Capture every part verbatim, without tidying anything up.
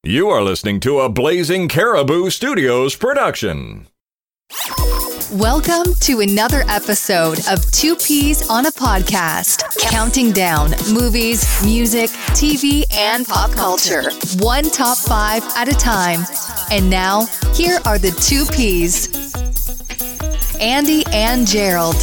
You are listening to a Blazing Caribou Studios production. Welcome to another episode of Two Peas on a Podcast, counting down movies, music, T V, and pop culture, one top five at a time. And now, here are the Two Peas, Andy and Gerald.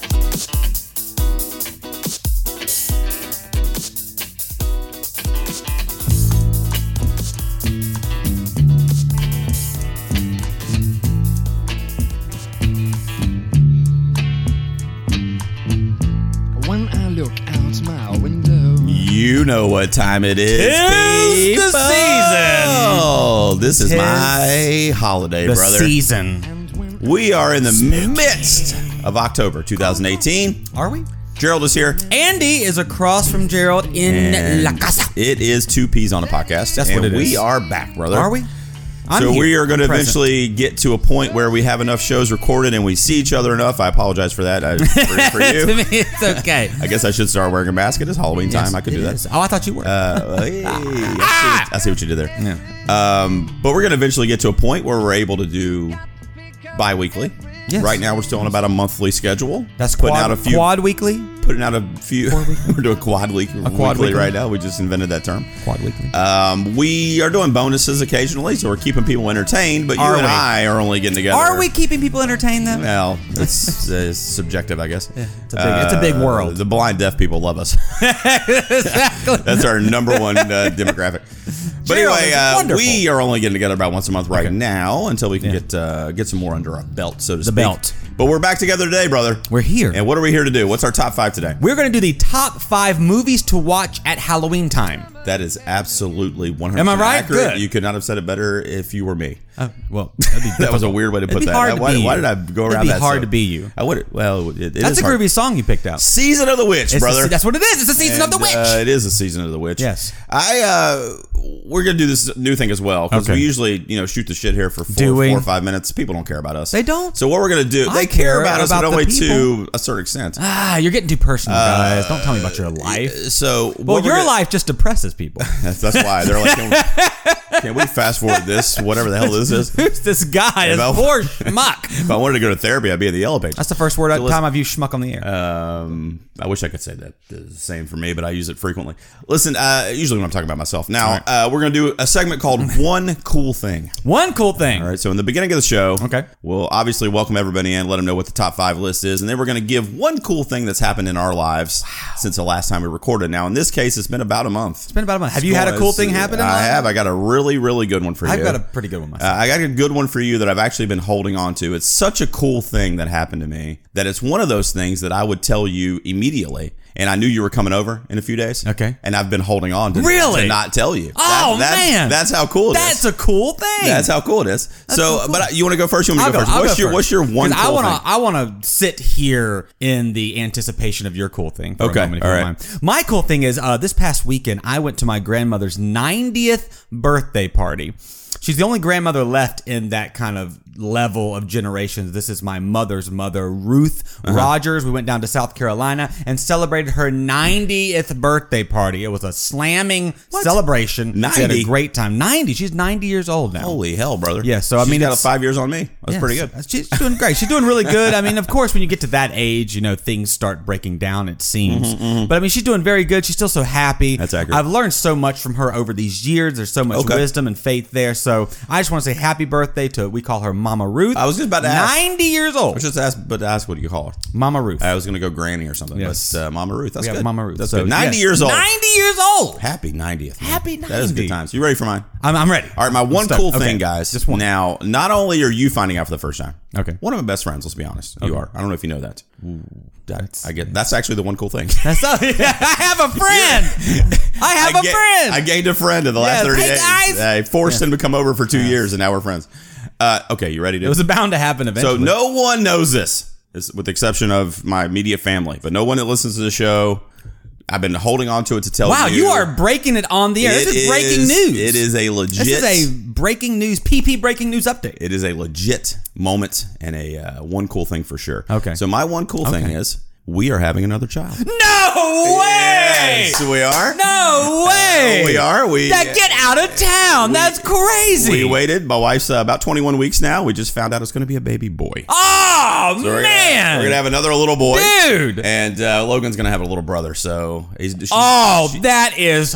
You know what time it is. Tis the season. Oh, this is Tis my holiday, the brother. season. We are in the midst of October twenty eighteen. Are we? Gerald is here. Andy is across from Gerald in And La Casa. It is Two Peas on a Podcast. That's and what it we is. are back, brother. Are we? I'm so here. we are going to I'm present. eventually get to a point where we have enough shows recorded and we see each other enough. I apologize for that. I, for, for you. To me, it's okay. I guess I should start wearing a mask. It is Halloween time. Yes, I could it do that. is. Oh, I thought you were. Uh, hey, I, see what, I see what you did there. Yeah. Um, but we're going to eventually get to a point where we're able to do bi-weekly. Yes. Right now, we're still on about a monthly schedule. That's putting quad, out a few. quad weekly? Putting out a few. We're doing quad week. A quad weekly weekly right now. We just invented that term. Quad weekly. Um, we are doing bonuses occasionally, so we're keeping people entertained. But you Are and we? I are only getting together. Are we keeping people entertained, though? Well, it's, it's subjective, I guess. Yeah, it's a big- it's a big Uh, world. The blind deaf people love us. Exactly. That's our number one uh, demographic. But Gerald anyway, is uh, wonderful. we are only getting together about once a month right Okay. now until we can Yeah. get uh, get some more under our belt, so to The speak. belt. But we're back together today, brother. We're here. And what are we here to do? What's our top five today? We're going to do the top five movies to watch at Halloween time. That is absolutely one hundred Am percent I right? accurate. Good. You could not have said it better if you were me. Oh, well, that'd be That was a weird way to It'd put be that. hard to why, be why you. did I go It'd around be that? hard so- to be you. I would. Well, it, it That's is a hard. groovy song you picked out. Season of the Witch, It's brother. the, that's what it is. It's the season And, of the witch. Uh, it is the season of the witch. Yes. I uh we're gonna do this new thing as well because Okay. we usually you know shoot the shit here for four, Do we? four or five minutes. People don't care about us. They don't? So what we're gonna do? I they care, care about us, about but the only people. to a certain extent. Ah, you're getting too personal, guys. Don't tell me about your life. So Well, what we're your gonna- life just depresses people. That's, that's why they're like, can we, can we fast forward this? Whatever the hell this is. Who's this guy? This If I- poor schmuck. If I wanted to go to therapy, I'd be in the yellow page. That's the first word So time I've used schmuck on the air. Um, I wish I could say that the same for me, but I use it frequently. Listen, uh, usually when I'm talking about myself. Now, right. uh, we're going to do a segment called One Cool Thing. One cool thing. All right, so in the beginning of the show, Okay. we'll obviously welcome everybody in, let them know what the top five list is, and then we're going to give one cool thing that's happened in our lives since the last time we recorded. Now, in this case, it's been about a month. It's been about a month. Have you had a cool thing happen in I life? have. I got a really, really good one for you. I've got a pretty good one Uh, myself. I got a good one for you that I've actually been holding on to. It's such a cool thing that happened to me that it's one of those things that I would tell you immediately. And I knew you were coming over in a few days. Okay. And I've been holding on to, Really? to not tell you. Oh, that's, man. That's how cool it is. That's a cool thing. That's how cool it is. That's so, so cool. but you want to go first? You want me I'll to go, go, first? I'll What's go your first. What's your one 'Cause cool I wanna, thing? I want to sit here in the anticipation of your cool thing for Okay, a moment, if all you don't right. mind. My cool thing is uh, this past weekend, I went to my grandmother's ninetieth birthday party. She's the only grandmother left in that kind of level of generations. This is my mother's mother, Ruth Uh-huh. Rogers. We went down to South Carolina and celebrated her ninetieth birthday party. It was a slamming celebration. We had a ninety? great time. ninety. She's ninety years old now. Holy hell, brother! Yeah, so, I She's mean, got it's- five years on me. That's Yes. pretty good. She's doing great. She's doing really good. I mean, of course, when you get to that age, you know, things start breaking down, it seems. But I mean, she's doing very good. She's still so happy. That's accurate. I've learned so much from her over these years. There's so much Okay. wisdom and faith there. So I just want to say happy birthday to, we call her Mama Ruth. I was just about to ask. ninety years I old. was just ask, but ask what do you call her? Mama Ruth. I was going to go Granny or something. Yes. But uh, Mama Ruth. That's We have good. Mama Ruth. That's So, good. ninety yes. years old. ninety years old. Happy ninetieth. man. Happy That is good ninety. times. You ready for mine? I'm, I'm ready. All right, my one Let's cool start. thing, Okay. guys. Just one. Now, not only are you finding out for the first time. Okay. One of my best friends. Let's be honest. You Okay. are. I don't know if you know that. That- That's- I get. That's actually the one cool thing. That's all, I have a friend. I have I a ga- friend. I gained a friend in the last Yes. thirty Hey, days. guys. I forced him to come over for two years, and now we're friends. Uh, okay, you ready to? It was bound to happen So eventually. no one knows this, this, with the exception of my immediate family. But no one that listens to the show. I've been holding on to it to tell Wow, you. you are breaking it on the air. This It is breaking is- news. It is a legit. This is a breaking news, P P breaking news update. It is a legit moment and a uh, one cool thing for sure. Okay. So my one cool thing Okay. is we are having another child. No way! Yes, we are. No way! Uh, we are. We that get out of town. we, That's crazy. We waited. My wife's uh, about twenty-one weeks now. We just found out it's going to be a baby boy. Oh, So we're man. Gonna, we're going to have another little boy. Dude. And uh, Logan's going to have a little brother. So he's, she's, Oh, she- that is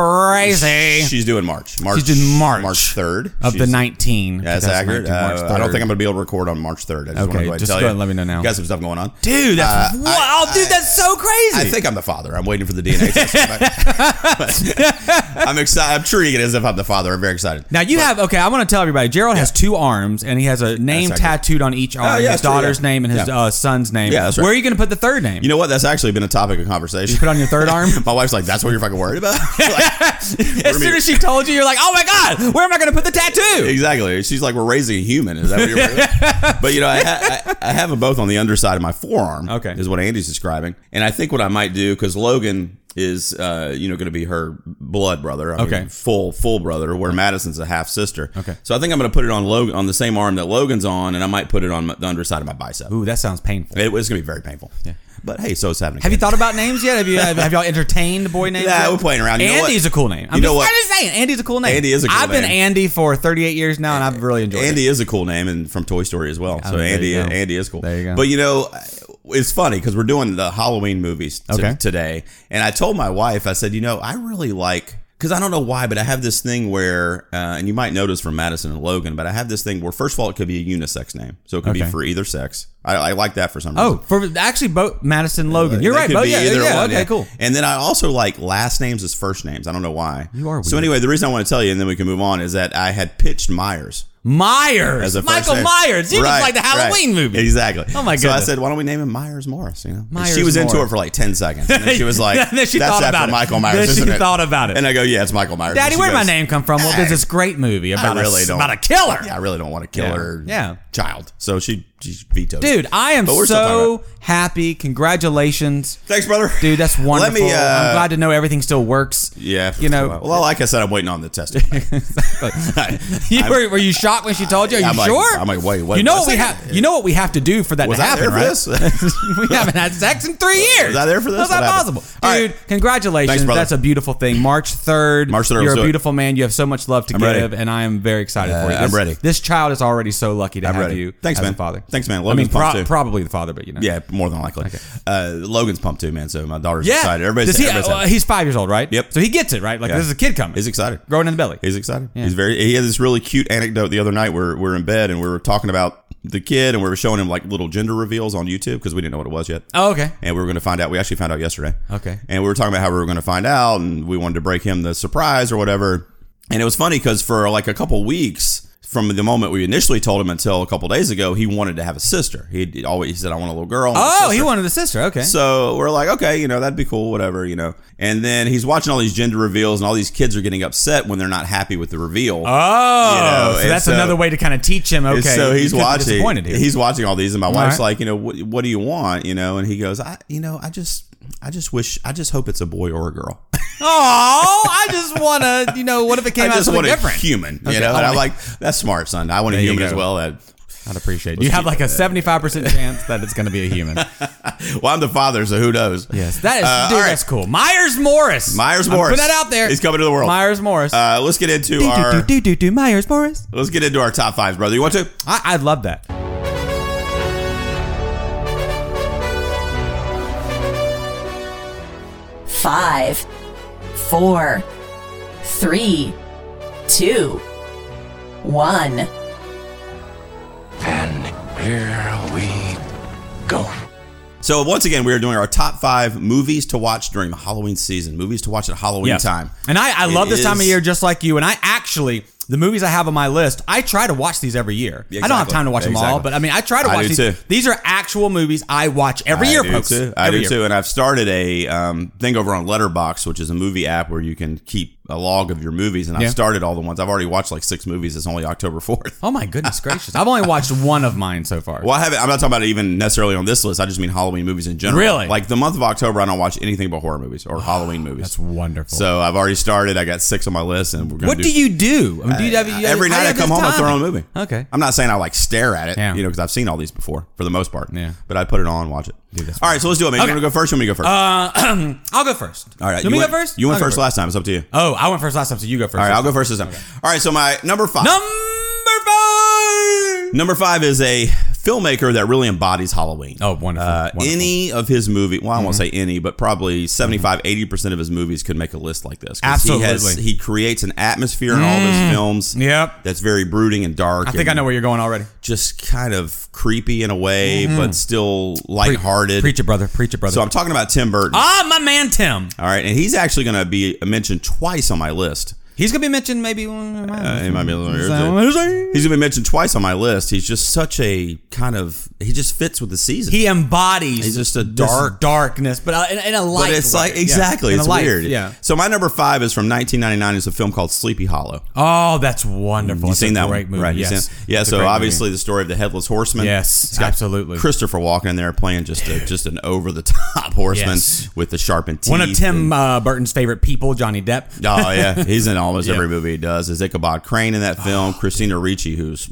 crazy. She's due in March. March. She's due March. March third. Of the She's- nineteen. Yeah, that's accurate. March Uh, I don't third. think I'm going to be able to record on March third. I just Okay, want to go ahead just and tell go you. ahead and let me know now. Got some stuff going on. Dude, that's Uh, wow, I- dude, that's so crazy. I think I'm the father. I'm waiting for the D N A test. but, but I'm excited. I'm treating it as if I'm the father. I'm very excited. Now you have okay. I want to tell everybody. Gerald has two arms, and he has a name That's accurate. tattooed on each arm. yeah, his that's true, daughter's yeah. name and his Yeah. uh, son's name. Yeah, that's right. Where are you going to put the third name? You know what? That's actually been a topic of conversation. You put on your third arm. My wife's like, "That's what you're fucking worried about." Like, As soon as she told you, you're like, "Oh my god, where am I going to put the tattoo?" exactly. She's like, "We're raising a human." Is that what you're worried about? But you know, I, ha- I, I have them both on the underside of my forearm. Okay. Is what Andy's describing, and I think what I might do because Logan is, uh, you know, going to be her blood brother. I Okay. mean, full full brother. Where Madison's a half sister. Okay. So I think I'm going to put it on Logan on the same arm that Logan's on, and I might put it on my, the underside of my bicep. Ooh, that sounds painful. It, it's going to be very painful. Yeah. But hey, so it's happening. Have you thought about names yet? Have you have, have y'all entertained boy names? Yeah, yet? we're playing around. You know Andy's what? a cool name. I'm You know just, what? I'm just saying, Andy's a cool name. Andy is a cool I've been name. Andy for thirty-eight years now, and I've really enjoyed Andy it. is a cool name, and from Toy Story as well. Oh, So there Andy, you go. Andy is cool. There you go. But you know, it's funny because we're doing the Halloween movies t- Okay. today, and I told my wife, I said, you know, I really like. Because I don't know why, but I have this thing where, uh, and you might notice from Madison and Logan, but I have this thing where, first of all, it could be a unisex name. So it could be Okay. for either sex. I, I like that for some reason. Oh, for actually both Madison Logan. You're That right. could Both, be yeah, either yeah, one, okay, yeah. cool. And then I also like last names as first names. I don't know why. You are So weird. anyway, the reason I want to tell you, and then we can move on, is that I had pitched Myers. Myers. As a first Michael name. Myers. You Right, just like the Halloween right. movie. Exactly. Oh, my So I goodness. said, why don't we name him Myers Morris? You know, And Myers she was into Morris. it for like ten seconds, and then she was like, Then she "That's thought after about it. Michael Myers." Then she isn't it? thought about it. And I go, "Yeah, it's Michael Myers." Daddy, And she where'd my goes, name come from? Well, there's this great movie about, I really a, don't. about a killer. Yeah, I really don't want to kill Yeah. her. Yeah. child. So she she vetoed. it. Dude, I am But we're still talking so about happy. Congratulations. Thanks, brother. Dude, that's wonderful. Let me. Uh, I'm glad to know everything still works. Yeah. You know- Well, like I said, I'm waiting on the test. You, were, were you shocked when she told you? Are you I'm like- sure? I'm like, wait, wait, You know wait a what we second. have? You know what we have to do for that Was to I happen, there for right? this? We haven't had sex in three years. Was I there for this? How's that What happened? possible, All dude? right. Congratulations. Thanks, brother. That's a beautiful thing. March third. March third, You're let's a do it. beautiful man. You have so much love to I'm give, ready. and I am very excited Uh, for you. I'm This, ready. This child is already so lucky to I'm have ready. you. Thanks, as man. A father. Thanks, man. I mean, Logan's pumped, pro- too. probably the father, but you know. Yeah, more than likely. Uh, Logan's pumped too, man. So my daughter's Yeah. excited. Everybody's, Does he, everybody's uh, happy. he's five years old, right? Yep. So he gets it, right? Like Yeah. this is a kid coming. He's excited. growing in the belly. He's excited. He's very. He had this really cute anecdote the other night. Where we're in bed and we were talking about the kid, and we were showing him like little gender reveals on YouTube because we didn't know what it was yet. Oh, okay. And we were going to find out. We actually found out yesterday. Okay. And we were talking about how we were going to find out, and we wanted to break him the surprise or whatever. And it was funny because for like a couple weeks, from the moment we initially told him until a couple days ago, he wanted to have a sister. He always he said, "I want a little girl." and a Oh, he sister." wanted a sister. Okay. So we're like, okay, you know, that'd be cool, whatever, you know. And then he's watching all these gender reveals, and all these kids are getting upset when they're not happy with the reveal. Oh, You know, so and that's so- another way to kind of teach him. Okay, And so you he's could be watching. disappointed here. He's watching all these, and my wife's right. like, you know, what, what do you want, you know? And he goes, I, you know, I just, I just wish, I just hope it's a boy or a girl. Oh, I just want to, you know, what if it came I out just something want a different? human, Okay, you know. oh, And I'm yeah. like, that's smart, son. I want a There you human go. as well. That, I'd appreciate it. You have like a seventy-five percent chance that it's going to be a human. well, I'm the father, so who knows? Yes, that is, Uh, dude, all right. that's cool. Myers Morris. Myers I'm Morris. Put that out there. He's coming to the world. Myers Morris. Uh, let's get into do, do, our. do, do, do, do, Myers Morris. Let's get into our top fives, brother. You want to? I, I love that. Five, four, three, two, one. And here we go. So once again, we are doing our top five movies to watch during the Halloween season. Movies to watch at Halloween Yes. time. And I, I It love this time of is- year just like you. And I actually, the movies I have on my list, I try to watch these every year. Yeah, I don't have exactly. time to watch them all, Exactly. but I mean, I try to I watch do these. too. These are actual movies I watch every I year, do folks. Too. I Every do year. too. And I've started a um, thing over on Letterboxd, which is a movie app where you can keep a log of your movies. And I've Yeah. started all the ones. I've already watched like six movies. It's only October fourth. Oh my goodness gracious! I've only watched one of mine so far. Well, I haven't. I'm not talking about it even necessarily on this list. I just mean Halloween movies in general. Really? Like the month of October, I don't watch anything but horror movies or Halloween movies. That's wonderful. So I've already started. I got six on my list, and we're going what to do you do? I mean, Do you, have, you, Every how do night you I have come this home, I time? throw on a movie. Okay. I'm not saying I like stare at it, Yeah. you know, because I've seen all these before for the most part. Yeah. But I put it on and watch it. Dude, that's all right, so let's do it, man. Okay. You want to go first or want me to go first? Uh, I'll go first. all right. You, you me went, go first? You went I'll go first last time. It's up to you. Oh, I went first last time, so you go first. All right, I'll go first this time. Okay. All right, so my number five. Number five. Number five is a filmmaker that really embodies Halloween. Oh, wonderful. Uh, wonderful. Any of his movie, well, I won't say any, but probably seventy-five, eighty percent of his movies could make a list like this. 'Cause Absolutely. He, has, he creates an atmosphere in all of his films Yep. that's very brooding and dark. I think I and know where you're going already. just kind of creepy in a way, but still lighthearted. Preach it, brother. Preach it, brother. So I'm talking about Tim Burton. ah, my man Tim. All right, and he's actually going to be mentioned twice on my list. He's gonna be mentioned maybe. Uh, he might be a little He's He's going to be mentioned twice on my list. He's just such a kind of, he just fits with the season. He embodies. He's just a this dark- darkness, but uh, in, in a light. But it's way. like, Yeah. exactly, In a it's light, weird. Yeah. So my number five is from nineteen ninety-nine. It's a film called Sleepy Hollow. Oh, that's wonderful. You've It's seen a that great one, movie. right? You've Yes. seen- Yeah, It's a so great obviously movie. the story of the Headless Horseman. Yes, It's got absolutely. Christopher Walken in there playing just a, just an over-the-top horseman Yes. with the sharpened teeth. One of Tim and- uh, Burton's favorite people, Johnny Depp. Oh, yeah. He's in almost Yeah. every movie he does. Is Ichabod Crane in that film. Christina Ricci, who's...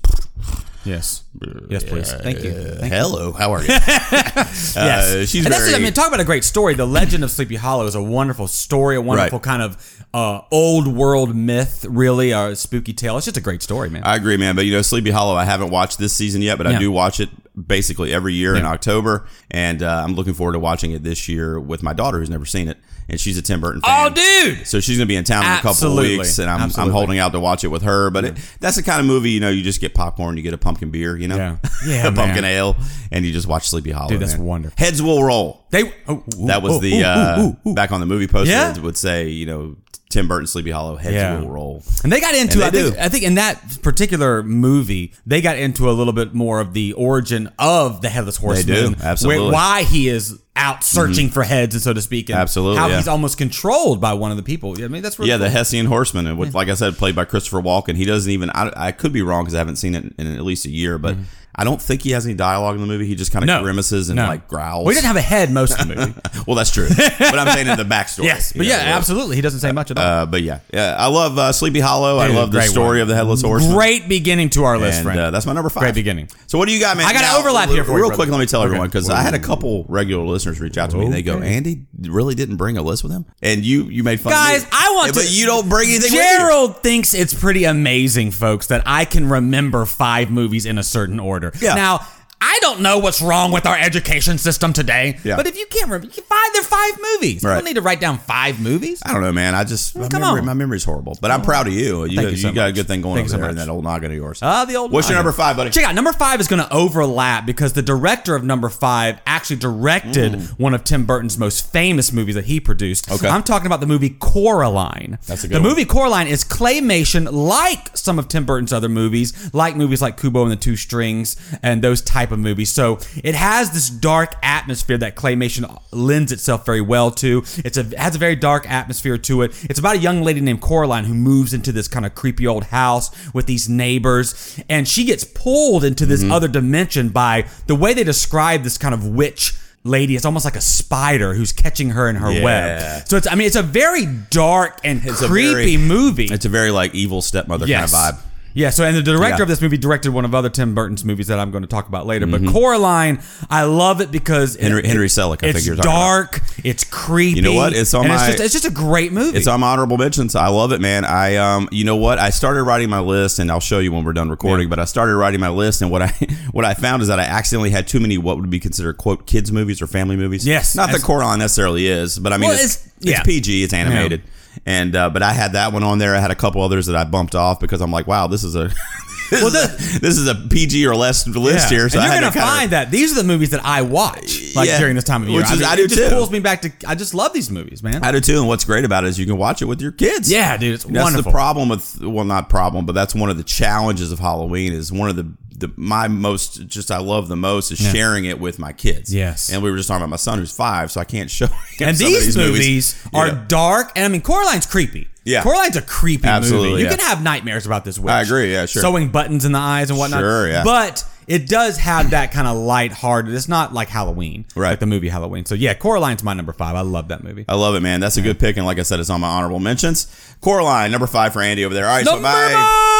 Yes. Yes, please. Thank you. Thank you. Hello, how are you? Yes. Uh, she's and that's very... it. I mean, talk about a great story. The Legend of Sleepy Hollow is a wonderful story, a wonderful Right. kind of uh, old world myth, really, a spooky tale. It's just a great story, man. I agree, man. But, you know, Sleepy Hollow, I haven't watched this season yet, but Yeah. I do watch it basically every year in Yeah. October. And uh, I'm looking forward to watching it this year with my daughter who's never seen it. And she's a Tim Burton fan. Oh, dude! So she's going to be in town in a couple of Absolutely. weeks, and I'm, I'm Absolutely. holding out to watch it with her. But it, that's the kind of movie, you know, you just get popcorn, you get a pumpkin beer, you know, Yeah. Yeah, a pumpkin man. ale, and you just watch Sleepy Hollow. Dude, that's man. wonderful. Heads will roll. They oh, ooh, That was oh, the ooh, uh, ooh, ooh, ooh. back on the movie poster Yeah. would, would say, you know, Tim Burton, Sleepy Hollow, heads Yeah. will roll. And they got into, And I they think, do. I think in that particular movie, they got into a little bit more of the origin of the Headless Horseman. do, absolutely. Where, why he is out searching for heads, and so to speak. And Absolutely, How yeah. he's almost controlled by one of the people. I mean, that's really Yeah, the cool. Hessian Horseman, and with, like I said, played by Christopher Walken. He doesn't even, I, I could be wrong because I haven't seen it in at least a year, but I don't think he has any dialogue in the movie. He just kind of No. grimaces and No. like growls. Well, he doesn't have a head most of the movie. Well, that's true. But I'm saying in the backstory. Yes, but you yeah, know, well, absolutely. He doesn't say much at all. Uh, but yeah, yeah, I love uh, Sleepy Hollow. I Dude, love the great story one. of the Headless Horseman. Great beginning to our list, And friend. uh, that's my number five. Great beginning. So what do you got, man? I got an Now, overlap here for you, Real brother. quick, let me tell Okay. everyone, because I had a couple regular listeners reach out to me. and They go, Okay. Andy really didn't bring a list with him? And you you made fun Guys, of me. I want Yeah, to. But you don't bring anything with Gerald thinks it's pretty amazing, folks, that I can remember five movies in a certain order. Yeah. Now, I don't know what's wrong with our education system today, Yeah. but if you can't remember, you can find there are five movies. You Right. don't need to write down five movies. I don't know, man. I just my, come memory, on. my memory's horrible, but I'm proud of you. You, Thank you so got a much. good thing going Thank over you so there in much. that old noggin of yours. Ah, the old. What's your noggin. number five, buddy? Check out number five is going to overlap because the director of number five actually directed one of Tim Burton's most famous movies that he produced. Okay. I'm talking about the movie Coraline. That's a good The one. movie Coraline is claymation, like some of Tim Burton's other movies, like movies like Kubo and the Two Strings and those type of movies. So it has this dark atmosphere that claymation lends itself very well to. It's a it has a very dark atmosphere to it. It's about a young lady named Coraline who moves into this kind of creepy old house with these neighbors, and she gets pulled into this Mm-hmm. other dimension by the way they describe this kind of witch lady. It's almost like a spider who's catching her in her Yeah. web. So it's I mean it's a very dark and It's a creepy very- movie. It's a very like evil stepmother Yes. kind of vibe. Yeah, so and the director Yeah. of this movie directed one of other Tim Burton's movies that I'm going to talk about later. Mm-hmm. But Coraline, I love it because Henry- it- Henry Selick, I it's think you're talking about. dark, it's creepy. You know what? It's on and my- It's just, it's just a great movie. It's on my honorable mentions. I love it, man. I um, you know what? I started writing my list, and I'll show you when we're done recording. Yeah. But I started writing my list, and what I what I found is that I accidentally had too many what would be considered quote kids movies or family movies. Yes. not that As- Coraline necessarily is, but I mean Well, it's, it's- it's yeah. P G, it's animated, and uh, but I had that one on there. I had a couple others that I bumped off because I'm like, wow, this is a this, Well, is, the- a, this is a P G or less list Yeah. here. So and I you're had gonna to kinda, find that these are the movies that I watch like Yeah. during this time of year. Which is- mean, I do it just too. pulls me back to. I just love these movies, man. I do too, and what's great about it is you can watch it with your kids. Yeah, dude, it's That's wonderful. the problem with, well, not problem, but that's one of the challenges of Halloween is one of the, the my most, just I love the most is Yeah. sharing it with my kids. Yes. And we were just talking about my son who's five, so I can't show him And some of these, movies, are Yeah. dark, and I mean, Coraline's creepy. Yeah. Coraline's a creepy Absolutely, movie. You yeah. can have nightmares about this witch. I agree, yeah, sure. Sewing buttons in the eyes and whatnot. Sure, yeah. But it does have that kind of lighthearted. It's not like Halloween, Right. like the movie Halloween. So yeah, Coraline's my number five. I love that movie. I love it, man. That's a good pick, and like I said, it's on my honorable mentions. Coraline, number five for Andy over there. All right, Number so my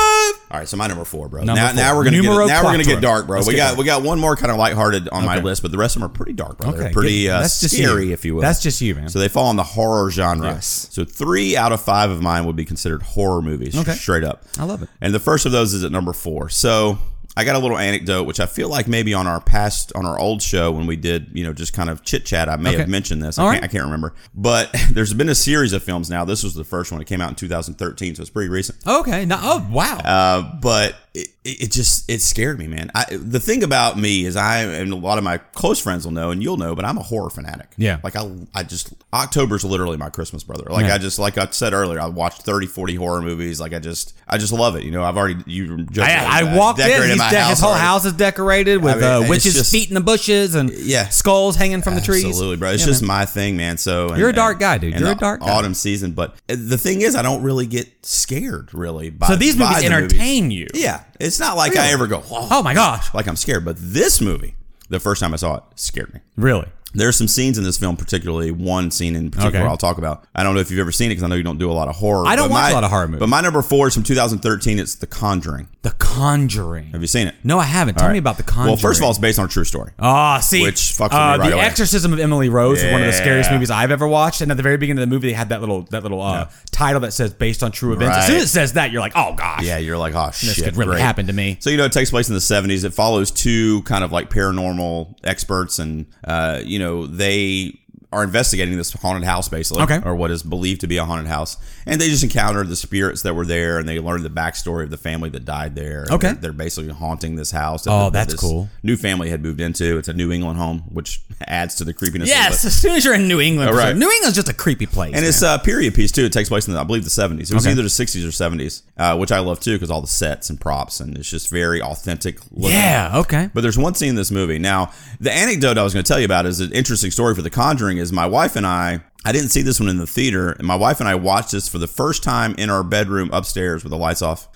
All right, so my number four, bro. Number now, four. now we're gonna Numero get now we're gonna quattro. get dark, bro. Let's we get got dark. we got one more kind of lighthearted on my Okay. list, but the rest of them are pretty dark, bro. Okay, They're pretty good. uh, That's just scary, you. if you will. That's just you, man. So they fall in the horror genre. Yes. So three out of five of mine would be considered horror movies, Okay. straight up. I love it. And the first of those is at number four. So I got a little anecdote, which I feel like maybe on our past, on our old show when we did, you know, just kind of chit chat, I may Okay. have mentioned this. I All can't, right. I can't remember. But there's been a series of films now. This was the first one. It came out in two thousand thirteen, so it's pretty recent. Okay. No, oh, wow. Uh, but it, it just it scared me, man. I, the thing about me is I and a lot of my close friends will know, and you'll know, but I'm a horror fanatic. Yeah. Like I, I just October's literally my Christmas, brother. Like Yeah. I just like I said earlier, I watched thirty, forty horror movies. Like I just I just love it. You know, I've already you. Just, I, I walked in. decorated He's my de- house his whole already. house is decorated with I mean, uh, it's witches' just- feet in the bushes and Yeah. skulls hanging from the trees. Absolutely, bro. It's Yeah, just man. my thing, man. So and- You're a dark and- guy, dude. and You're a the dark guy. Autumn season, but the thing is, I don't really get scared, really. By, So these by movies the entertain you. Yeah, it's not like I ever go, oh, Oh my gosh. like I'm scared. But this movie, the first time I saw it, scared me. Really? There's some scenes in this film, particularly one scene in particular Okay. I'll talk about. I don't know if you've ever seen it because I know you don't do a lot of horror. I don't but watch my- a lot of horror movies. But my number four is from two thousand thirteen. It's The Conjuring. The Conjuring. Have you seen it? No, I haven't. Tell All me right. about The Conjuring. Well, first of all, it's based on a true story. Oh, see, Which fucks with me uh, right The away. Exorcism of Emily Rose is one of the scariest Yeah. movies I've ever watched. And at the very beginning of the movie, they had that little that little uh, title that says "based on true events." As Right. soon as it says that, you're like, "Oh gosh, Yeah, you're like, oh shit, this could really great. happen to me." So, you know, it takes place in the seventies. It follows two kind of like paranormal experts, and, uh, you know, they are investigating this haunted house, basically, Okay. or what is believed to be a haunted house. And they just encountered the spirits that were there, and they learned the backstory of the family that died there. And Okay. They're, they're basically haunting this house. that Oh, the- that that's this cool. New family had moved into. It's a New England home, which adds to the creepiness. Yes, of it. as soon as you're in New England, Oh, for right. sure. New England's just a creepy place. And it's man. a period piece too. It takes place in, the, I believe, the seventies. It was Okay. either the sixties or seventies, uh, which I love too because all the sets and props, and it's just very authentic looking. yeah, okay. But there's one scene in this movie. Now, the anecdote I was going to tell you about is an interesting story for The Conjuring. Is my wife and I. I didn't see this one in the theater, and my wife and I watched this for the first time in our bedroom upstairs with the lights off.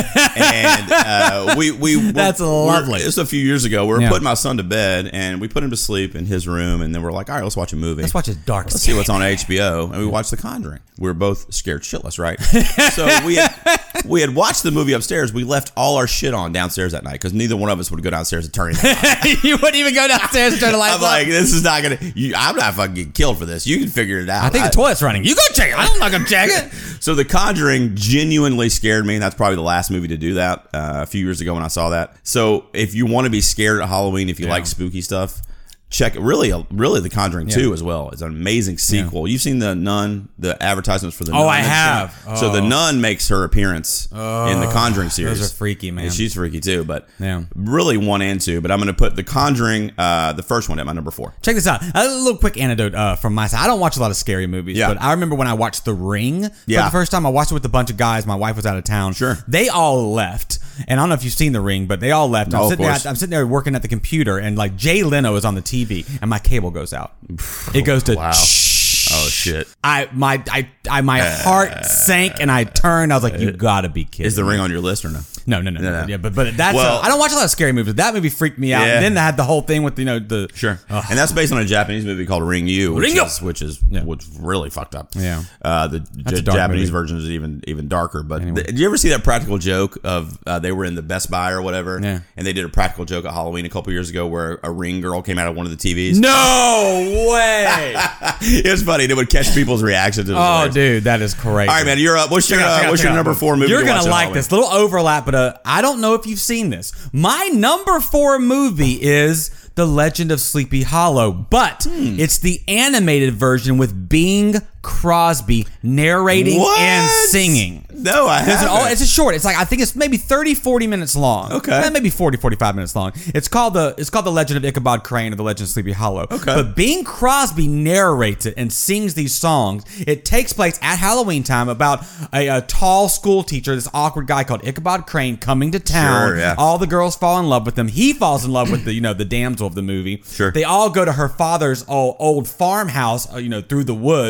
and uh, we we That's we're, lovely. It was a few years ago. We were Yeah. putting my son to bed, and we put him to sleep in his room, and then we're like, all right, let's watch a movie. Let's watch a dark. Let's see what's on H B O, and we watched The Conjuring. We were both scared shitless, right? So we had, we had watched the movie upstairs. We left all our shit on downstairs that night because neither one of us would go downstairs and turn it on. You wouldn't even go downstairs and turn the lights I'm off. like, this is not gonna. You, I'm not fucking getting killed for this. You can figure it out. I think the toilet's running. You go check it. I'm not gonna check it. So The Conjuring genuinely scared me, and that's probably the last movie to do that. Uh, a few years ago when I saw that. So if you want to be scared at Halloween, if you like spooky stuff, check it. Really, really, The Conjuring two as well. It's an amazing sequel. You've seen the Nun, the advertisements for the Oh, Nun. I have. So the Oh. Nun makes her appearance in the Conjuring series. Those are freaky, man. And she's freaky too, but Yeah. really one and two. But I'm going to put The Conjuring, uh, the first one, at my number four. Check this out. A little quick anecdote uh, from my side. I don't watch a lot of scary movies, Yeah. but I remember when I watched The Ring for Yeah. the first time. I watched it with a bunch of guys. My wife was out of town. Sure. They all left. And I don't know if you've seen The Ring, but they all left. I'm, Oh, of sitting there, course. I'm sitting there working at the computer, and like Jay Leno is on the T V, and my cable goes out. It goes to Wow. Oh, shit. I my I, I my heart sank, and I turned. I was like, "You gotta be kidding!" Is The me. Ring on your list or no? No, no, no, no. No, no. Yeah, but but that's Well- uh, I don't watch a lot of scary movies. That movie freaked me out. Yeah. And then they had the whole thing with you know the Sure. Ugh. And that's based on a Japanese movie called Ring You, which Ring-you! is which is Yeah. which really fucked up. Yeah. Uh, the a J- dark Japanese movie. version is even even darker. But Anyway. th- did you ever see that practical joke of uh, they were in the Best Buy or whatever? Yeah. And they did a practical joke at Halloween a couple years ago where a ring girl came out of one of the T Vs. No way! It was funny. It would catch people's reactions. It was Oh, hilarious. dude, that is crazy. All right, man, you're up. What's your Check it out, uh, check it out, what's check your it out. number four movie? You're to gonna watch at like Halloween? this little overlap, but uh, I don't know if you've seen this. My number four movie is The Legend of Sleepy Hollow, but Hmm. it's the animated version with Bing Crosby narrating What? and singing. No, I It's, an, haven't. oh, it's a short. It's like I think it's maybe thirty, forty minutes long. Okay. Eh, maybe forty, forty-five minutes long. It's called the it's called The Legend of Ichabod Crane or The Legend of Sleepy Hollow. Okay. But Bing Crosby narrates it and sings these songs. It takes place at Halloween time about a, a tall school teacher, this awkward guy called Ichabod Crane coming to town. Sure, yeah. All the girls fall in love with him. He falls in love with the, you know, the damsel of the movie. Sure. They all go to her father's old, old farmhouse, uh, you know, through the woods.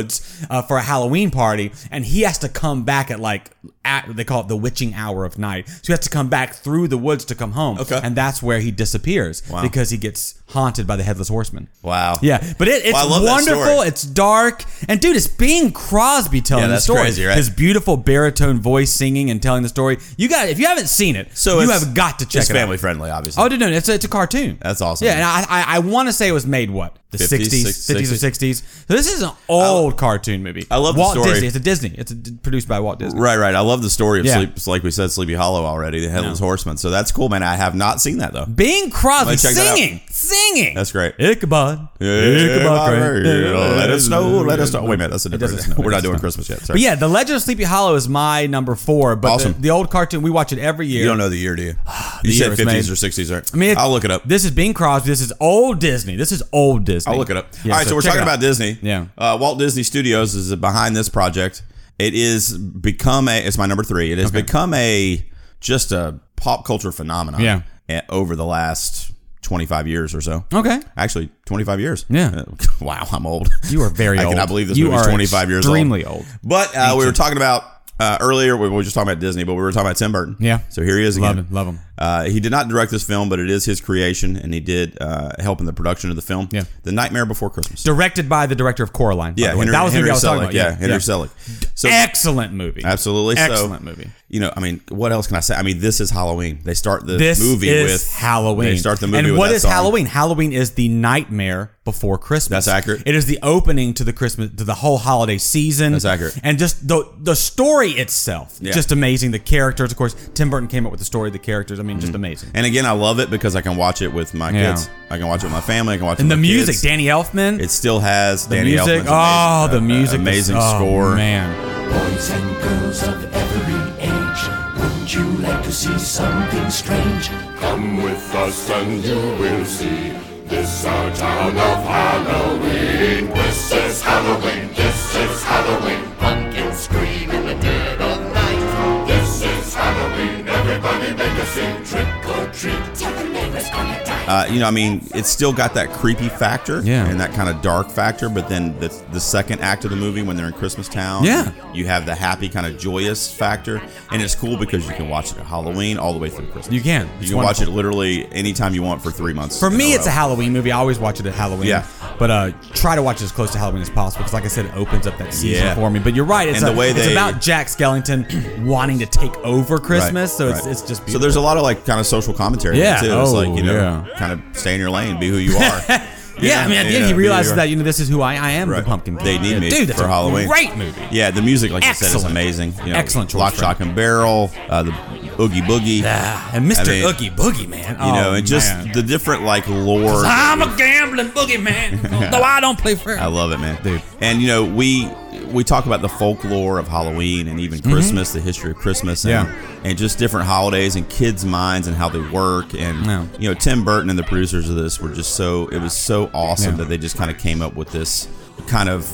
uh, for a Halloween party, and he has to come back at like at, they call it the witching hour of night. So he has to come back through the woods to come home. Okay. And that's where he disappears Wow. because he gets haunted by the Headless Horseman. Wow. Yeah, but it, it's Well, I love that wonderful. story. It's dark, and dude, it's Bing Crosby telling Yeah, the that's story. crazy, right? His beautiful baritone voice singing and telling the story. You got if you haven't seen it, So you it's- have got to check it's it out. family friendly, obviously. Oh, no, no, it's a, it's a cartoon. That's awesome. Yeah, and I I, I want to say it was made what the fifties, sixties, fifties or sixties. So this is an old cartoon movie. I love the Walt story. Disney. It's a Disney. It's a, produced by Walt Disney. Right, right. I love the story of Yeah. Sleep. It's like we said, Sleepy Hollow already, the Headless No. Horseman. So that's cool, man. I have not seen that though. Bing Crosby Let me check that out. singing, singing. That's great. Ichabod. Ichabod, Crane. let us know. Let us know. Wait a minute, that's a It different. doesn't snow. We're It not doing doesn't Christmas yet. Sorry. But yeah, The Legend of Sleepy Hollow is my number four. But Awesome. the, the old cartoon, we watch it every year. You don't know the year, do you? The You year said it was fifties made. or sixties, right? I mean, it- I'll look it up. This is Bing Crosby. This is old Disney. This is old Disney. I'll look it up. Yeah, All right, so, we're check talking it out. about Disney. Yeah. Uh, Walt Disney Studios is behind this project. It is become a. It's my number three. It has Okay. become a just a pop culture phenomenon. Yeah. eh, Over the last twenty-five years or so. Okay. Actually, twenty-five years. Yeah. Uh, wow, I'm old. You are very I old. cannot believe this you movie's are twenty-five years old. extremely old. But uh, we were talking about uh, earlier. We were just talking about Disney, but we were talking about Tim Burton. Yeah. So here he is Love again. him. Love him. Uh, he did not direct this film, but it is his creation, and he did uh, help in the production of the film. Yeah. The Nightmare Before Christmas. Directed by the director of Coraline. by yeah, the way. Henry, that was the Henry movie I was talking Selick. about. Yeah, Henry Selick. So Excellent movie. absolutely, Excellent so, movie. You know, I mean, what else can I say? I mean, this is Halloween. They start the This movie is with Halloween. They start the movie and with what that is song. Halloween? Halloween is the nightmare before Christmas. That's accurate. It is the opening to the Christmas to the whole holiday season. That's accurate. And just the the story itself, Yeah. just amazing. The characters, of course, Tim Burton came up with the story. The characters, I mean, Mm-hmm. just amazing. And again, I love it because I can watch it with my Yeah. kids. I can watch it with my family. I can watch it And with the my music, kids. Danny Elfman. It still has the Danny music. Elfman's Oh, amazing, the uh, music. amazing is, oh, score. man. Boys and girls of every age, wouldn't you like to see something strange? Come with us and you will see. This our town of Halloween. This is Halloween. This is Halloween. Pumpkins scream in the dead of night. This is Halloween. Everybody make a scene. Trick or treat. Tell the neighbors gonna die. Uh, you know, I mean, it's still got that creepy factor Yeah. and that kind of dark factor, but then the, the second act of the movie when they're in Christmas Town, Yeah. you have the happy kind of joyous factor, and it's cool because you can watch it at Halloween all the way through Christmas. You can. You It's can watch wonderful. it literally anytime you want for three months. For in me, a it's a row. Halloween movie. I always watch it at Halloween. Yeah. But uh, try to watch it as close to Halloween as possible because, like I said, it opens up that season Yeah. for me. But you're right. It's, And a, the way it's they- about Jack Skellington wanting to take over Christmas. Right, so it's, right. it's just beautiful. So there's a lot of like kind of social commentary Yeah. there too. It's Oh, like, you know, yeah. kind of stay in your lane, be who you are. Yeah, I mean, at the you end, know, he be who realizes you are. that, you know, this is who I, I am, Right. the pumpkin. They need Yeah, me Dude, that's for a Halloween. great movie. Yeah, the music, like you said, is Excellent. amazing. You know, Excellent choice, Lock, Frank. Shock, and Barrel, uh, the Oogie Boogie. Ah, and Mister I mean, Oogie Boogie, man. You know, Oh, and just man. the different like lore. I'm a gambling boogie man, though I don't play fair. I love it, man, dude. And you know, we we talk about the folklore of Halloween and even Christmas, the history of Christmas, and, Yeah. and just different holidays and kids' minds and how they work. And Yeah. you know, Tim Burton and the producers of this were just so. It was so awesome Yeah. that they just kind of came up with this kind of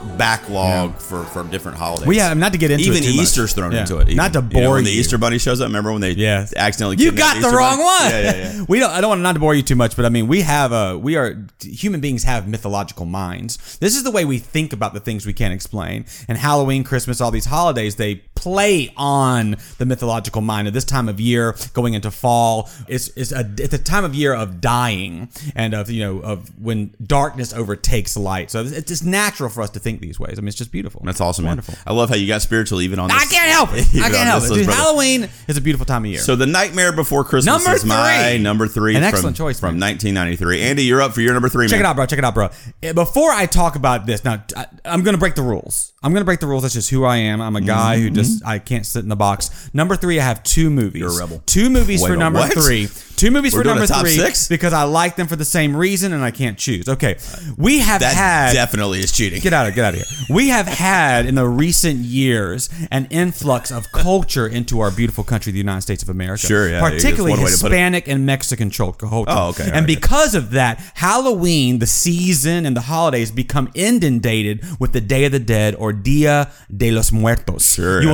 backlog Yeah. for for different holidays. Well, yeah, not to get into even it too much. Easter's thrown Yeah. into it. Even. Not to You know, bore when the you. Easter Bunny shows up. Remember when they Yes. accidentally You kidnapped got the the Easter wrong Bunny? one. Yeah, yeah, yeah. We don't. I don't want not to bore you too much, but I mean, we have a. We are human beings have mythological minds. This is the way we think about the things we can't explain. And Halloween, Christmas, all these holidays, they play on the mythological mind at this time of year, going into fall. It's it's a it's a time of year of dying and of you know of when darkness overtakes light. So it's just natural for us to think these ways. I mean, it's just beautiful. That's awesome, man. Wonderful. I love how you got spiritual even on this. I can't help it. even I on can't help this it. list, Dude, brother. Halloween is a beautiful time of year. So The Nightmare Before Christmas Number is my three. number three. An from, excellent choice, from man. nineteen ninety-three. Andy, you're up for your number three, Check man. it out, bro. Check it out, bro. Eh, Before I talk about this, now I, I'm going to break the rules. I'm going to break the rules. That's just who I am. I'm a guy who just I can't sit in the box. Number three, I have two movies. You're a rebel. Two movies Wait, for a number what? three. Two movies We're for doing number a top three six? because I like them for the same reason and I can't choose. Okay, we have That had definitely is cheating. Get out of get out of here. We have had in the recent years an influx of culture into our beautiful country, the United States of America. Sure, yeah, particularly that's one way to put it. Hispanic and Mexican chul- culture. Oh, okay, all And right, because of that, Halloween, the season, and the holidays become inundated with the Day of the Dead or Dia de los Muertos. Sure, You yeah. will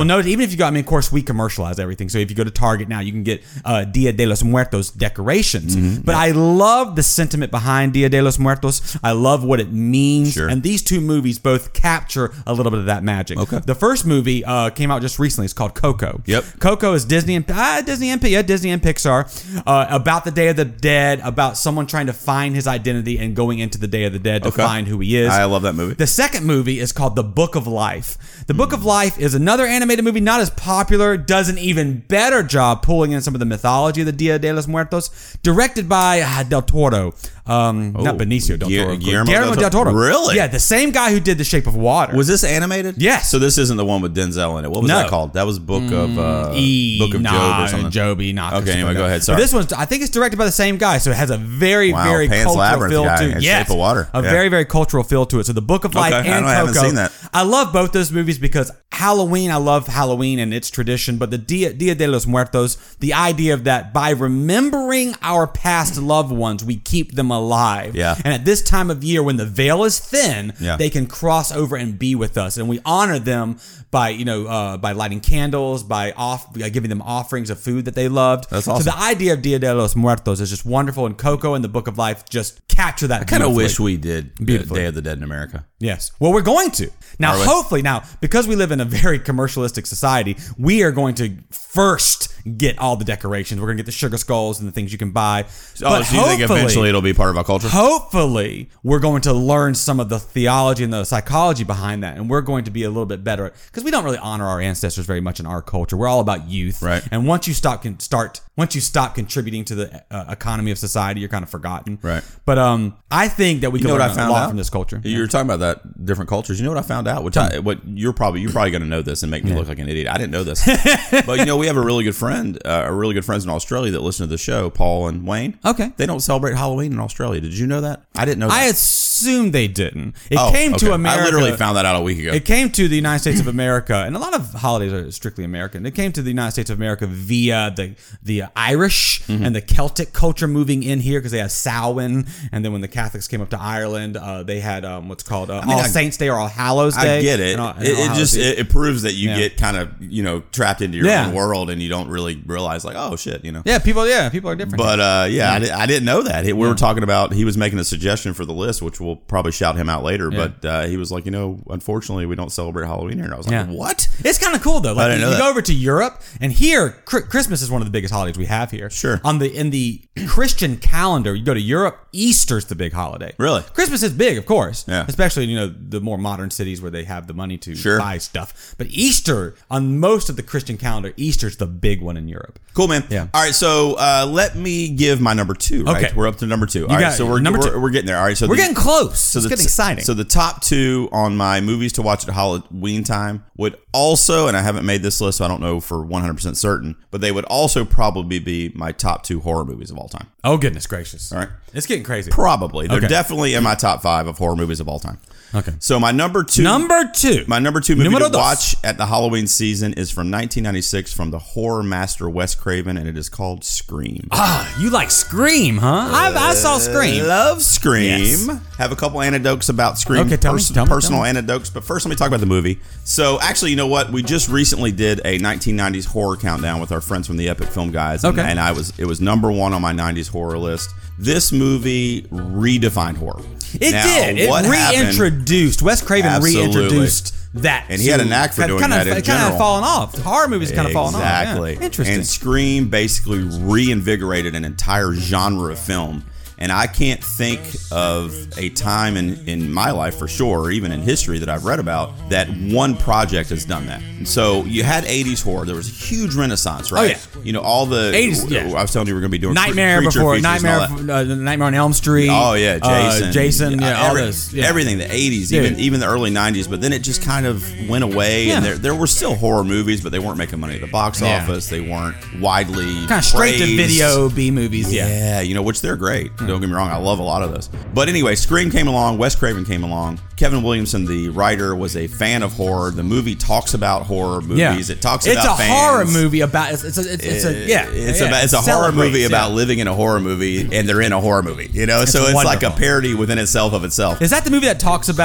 notice, even if you go, I mean, of course, we commercialize everything. So if you go to Target now, you can get uh, Dia de los Muertos decorations. Mm-hmm. But I love the sentiment behind Dia de los Muertos. I love what it means. Sure. And these two movies both capture a little bit of that magic. Okay. The first movie uh, came out just recently. It's called Coco. Yep. Coco is Disney and ah, Disney and yeah, Disney and Pixar uh, about the Day of the Dead, about someone trying to find his identity and going into the Day of the Dead to Okay. find who he is. I love that movie. The second movie is called The Book of Life. The Book of Life is another animated movie, not as popular, does an even better job pulling in some of the mythology of the Dia de los Muertos, directed by uh, Del Toro. Um, Oh, not Benicio del Guillermo- Toro. Guillermo Guillermo del del Toro. Toro. Really? Yeah, the same guy who did The Shape of Water. Was this animated? Yes. So this isn't the one with Denzel in it. What was No. that called? That was Book of uh, E, Book of nah, Job or something. Joby, nah, Okay, anyway, go ahead. But Sorry. this one's, I think it's directed by the same guy, so it has a very, Wow, very Pan's cultural Labyrinth feel guy to and it. Yes, Shape of Water. A Yeah. very, very cultural feel to it. So The Book of Life Okay, I and know, I Coco. haven't seen that. I love both those movies because Halloween, I love Halloween and its tradition, but the Dia, Dia de los Muertos, the idea of that by remembering our past loved ones, we keep them alive. Yeah. And at this time of year when the veil is thin, Yeah. they can cross over and be with us. And we honor them by, you know, uh, by lighting candles, by off, by giving them offerings of food that they loved. That's awesome. So the idea of Dia de los Muertos is just wonderful, and Coco and the Book of Life just capture that. I kind of beautifully. wish we did Beautifully. Day of the Dead in America. Yes. Well, we're going to. Now, Are we? hopefully, now, because we live in a very commercialistic society, we are going to first get all the decorations. We're going to get the sugar skulls and the things you can buy. Oh, But so you think hopefully- eventually it'll be part of our culture? Hopefully, we're going to learn some of the theology and the psychology behind that, and we're going to be a little bit better at, because we don't really honor our ancestors very much in our culture. We're all about youth, Right. And once you stop, can start, once you stop contributing to the uh, economy of society, you're kind of forgotten, Right. But um, I think that we You can know what learn I a found lot out from this culture. You were talking about that different cultures. You know what I found out? Which I, what you're probably you're probably going to know this and make me look like an idiot. I didn't know this, but you know we have a really good friend, uh, a really good friends in Australia that listen to the show, Paul and Wayne. Okay. They don't celebrate Halloween in Australia. Did you know that? I didn't know that. I assumed they didn't. It Oh, came okay. to America. I literally found that out a week ago. It came to the United States of America, and a lot of holidays are strictly American. It came to the United States of America via the the Irish Mm-hmm. and the Celtic culture moving in here because they had Samhain, and then when the Catholics came up to Ireland, uh, they had um, what's called uh, mean, All I- Saints Day or All Hallows Day. I get it. and all- and it All it Hallows just Eve. it, it proves that you Yeah. get kind of you know trapped into your Yeah. own world and you don't really realize like oh shit you know. yeah, people, yeah, people are different. But uh, yeah, I, di- I didn't know that. We were talking about. He was making a suggestion for the list, which we'll probably shout him out later. Yeah. But uh, he was like, you know, unfortunately, we don't celebrate Halloween here. And I was like, Yeah. what? It's kind of cool though. Like didn't know you that. go over to Europe, and here Chr- Christmas is one of the biggest holidays we have here. Sure. On the in the Christian calendar, you go to Europe, Easter's the big holiday. Really? Christmas is big, of course. Yeah. Especially you know the more modern cities where they have the money to Sure. buy stuff. But Easter on most of the Christian calendar, Easter's the big one in Europe. Cool, man. Yeah. All right, so uh, let me give my number two. Right? Okay. We're up to number two. All right, got so it. we're Number we're, two. we're getting there. All right, so We're the- getting close. So it's the getting t- exciting. So the top two on my movies to watch at Halloween time would also, and I haven't made this list, so I don't know for one hundred percent certain, but they would also probably be my top two horror movies of all time. oh goodness gracious! All right. It's getting crazy. Probably. They're Okay. definitely in my top five of horror movies of all time. Okay. So my number two Number two. my number two movie Numero to dos. watch at the Halloween season is from nineteen ninety-six from the horror master Wes Craven, and it is called Scream. Ah, you like Scream, huh? I, I saw Scream. Love Scream. Yes. Have a couple anecdotes about Scream. Okay, tell me, pers- tell me, personal tell me. anecdotes. But first, let me talk about the movie. So, actually, you know what? We just recently did a nineteen nineties horror countdown with our friends from the Epic Film Guys. And, Okay. and I was it was number one on my nineties horror list. This movie redefined horror. It Now, did. It what happened- reintroduced. Wes Craven Absolutely. reintroduced that. And he had a to- knack for kind doing of, that in It kind general. of fallen off. Horror movies kind of fallen off. Exactly. Yeah. Interesting. And Scream basically reinvigorated an entire genre of film. And I can't think of a time in, in my life for sure, or even in history that I've read about, that one project has done that. And so you had eighties horror. There was a huge renaissance, right? Oh, yeah. You know, all the... eighties, yeah. I was telling you we we're going to be doing Nightmare creature before features and Nightmare, all that. uh, Nightmare on Elm Street. Oh yeah, Jason, uh, Jason, yeah, all every- this, yeah. everything. The eighties, Dude. even even the early nineties. But then it just kind of went away, and Yeah. there there were still horror movies, but they weren't making money at the box Yeah. office. They weren't widely Kind of straight to praised. video B movies. Yeah. Yeah, you know, which they're great. Don't get me wrong, I love a lot of those. But anyway, Scream came along, Wes Craven came along. Kevin Williamson, the writer, was a fan of horror. The movie talks about horror movies. Yeah. It talks it's about a fans. horror movie about it's, it's a it's, it's a yeah It's yeah, about it's a it horror movie celebrates, about yeah. living in a horror movie, and they're in a horror movie. You know, so it's like a wonderful. parody within itself of itself. Is that the movie that talks about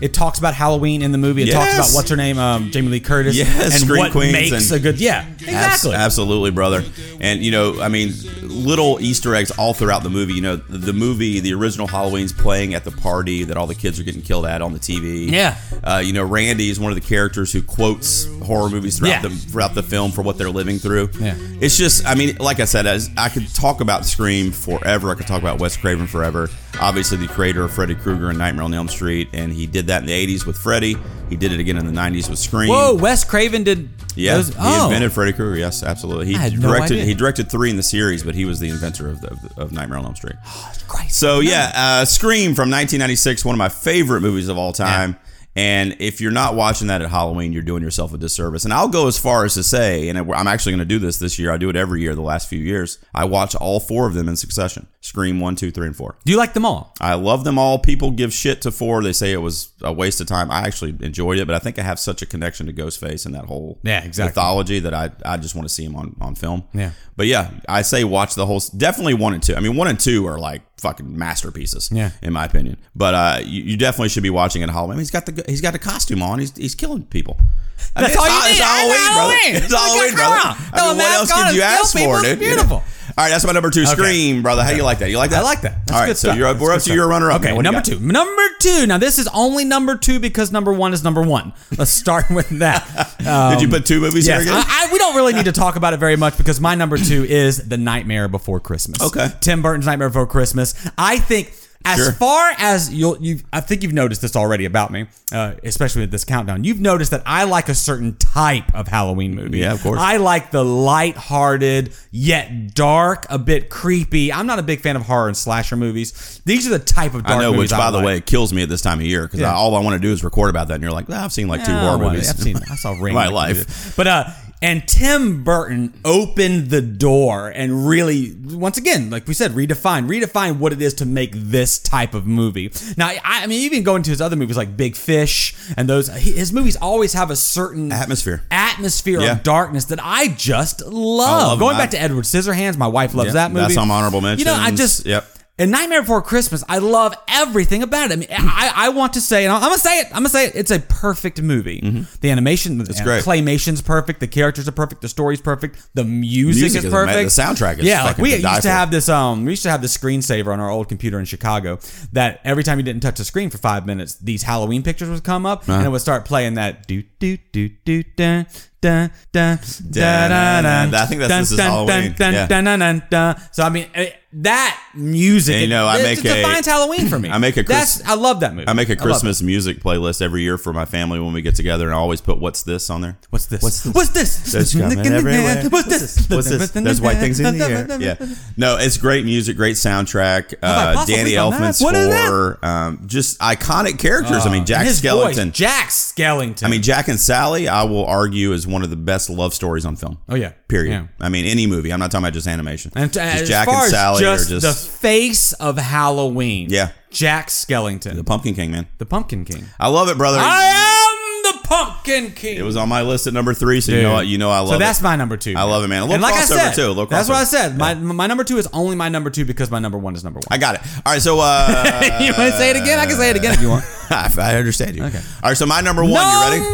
It talks about Halloween in the movie. It Yes. talks about what's her name, um, Jamie Lee Curtis, Yes, and Scream what Queens makes and- a good. Yeah, exactly. Abs- absolutely, brother. And you know, I mean, little Easter eggs all throughout the movie. You know, the, the movie, the original Halloween's playing at the party that all the kids are getting killed at on the T V. Yeah. Uh, you know, Randy is one of the characters who quotes horror movies throughout Yeah. the throughout the film for what they're living through. Yeah. It's just, I mean, like I said, as I could talk about Scream forever. I could talk about Wes Craven forever. Obviously, the creator of Freddy Krueger and Nightmare on Elm Street, and he did that in the eighties with Freddy. He did it again in the nineties with Scream. Whoa, Wes Craven did. Yeah, those- he oh. invented Freddy Krueger. Yes, absolutely. He I had no directed. idea. He directed three in the series, but he was the inventor of, the, of Nightmare on Elm Street. Christ. So yeah, uh, Scream from nineteen ninety-six, one of my favorite movies of all time. And if you're not watching that at Halloween, you're doing yourself a disservice. And I'll go as far as to say, and I'm actually going to do this this year. I do it every year the last few years. I watch all four of them in succession. Scream one, two, three, and four. Do you like them all? I love them all. People give shit to four. They say it was a waste of time. I actually enjoyed it, but I think I have such a connection to Ghostface and that whole Yeah, exactly. mythology that I I just want to see him on, on film. Yeah. But yeah, I say watch the whole. Definitely one and two. I mean, one and two are like fucking masterpieces. Yeah. In my opinion. But uh, you, you definitely should be watching it at Halloween. I mean, he's got the he's got the costume on. He's he's killing people. I That's mean, all it's, you ha- need. It's It's Halloween, brother. Halloween. It's Halloween, brother. Come on. I Throw mean, a what else mask on could you and ask kill for, people. dude? It's beautiful. All right, that's my number two. Okay. Scream, brother. How do you like that? You like that? I like that. That's All right, good so stuff. you're up, That's we're good up to stuff. your runner up. Okay, number two. Number two. Now this is only number two because number one is number one. Let's start with that. Um, Did you put two movies yes, here again? I, I, we don't really need to talk about it very much because my number two is The Nightmare Before Christmas. Okay. Tim Burton's Nightmare Before Christmas. I think. As Sure. far as you'll, you, I think you've noticed this already about me, uh, especially with this countdown. You've noticed that I like a certain type of Halloween movie. Yeah, of course. I like the light-hearted yet dark, a bit creepy. I'm not a big fan of horror and slasher movies. These are the type of dark I know, movies which, by I the like. way, kills me at this time of year because Yeah. all I want to do is record about that. And you're like, well, I've seen like two Yeah, horror well, movies. I've seen. I saw Ring in my in life. but uh, and Tim Burton opened the door and really, once again, like we said, redefine, redefine what it is to make this type of movie. Now, I, I mean, even going to his other movies like Big Fish and those, his movies always have a certain Atmosphere. atmosphere Yeah. of darkness that I just love. I love going them. back to Edward Scissorhands, my wife loves Yep, that movie. that's on honorable You know, I mentions. just Yep. And Nightmare Before Christmas, I love everything about it. I mean, I, I want to say, and I'm gonna say it. I'm gonna say it. It's a perfect movie. The animation, the It's great. claymation's perfect. The characters are perfect. The story's perfect. The music, Music is is ama- perfect. the soundtrack is yeah. Like fucking we to used die to for. have this. Um, we used to have this screensaver on our old computer in Chicago. That every time you didn't touch the screen for five minutes, these Halloween pictures would come up, and it would start playing that do do do do dun. Dun, dun, dun, dun, dun, I think that's- this is dun, Halloween. dun, Yeah. dun, dun, dun, dun. So I mean, eh, that music, And, you know, I it, make it a- defines Halloween for me. I make a Chris- That's I love that movie. I make a love it. Christmas music playlist every year for my family when we get together, and I always put "What's this" on there. What's this? What's this? What's this? There's coming everywhere. What's this? What's this? There's white things in the air. Yeah. No, it's great music, great soundtrack. I Uh, possibly Danny on that? Elfman What is that? score. Um, just iconic characters. I mean, Jack And his Skellington. voice, Jack Skellington. I mean, Jack and Sally, I will argue, is one of the best love stories on film. oh yeah, Period. Yeah. I mean, any movie. I'm not talking about just animation. And Just as Jack far and Sally as just, are the just face of Halloween, Yeah. Jack Skellington, the Pumpkin King, man. the Pumpkin King. I love it, brother. I am the Pumpkin King. It was on my list at number three, so you know, what- you know, I love so it. that's my number two. I love it, man. A little and like I crossover, said, too, a little that's what I crossover. said. My my number two is only my number two because my number one is number one. I got it. All right, so uh, you want to say it again? I can say it again if you want. I understand you. Okay. All right, so my number one. Number You ready?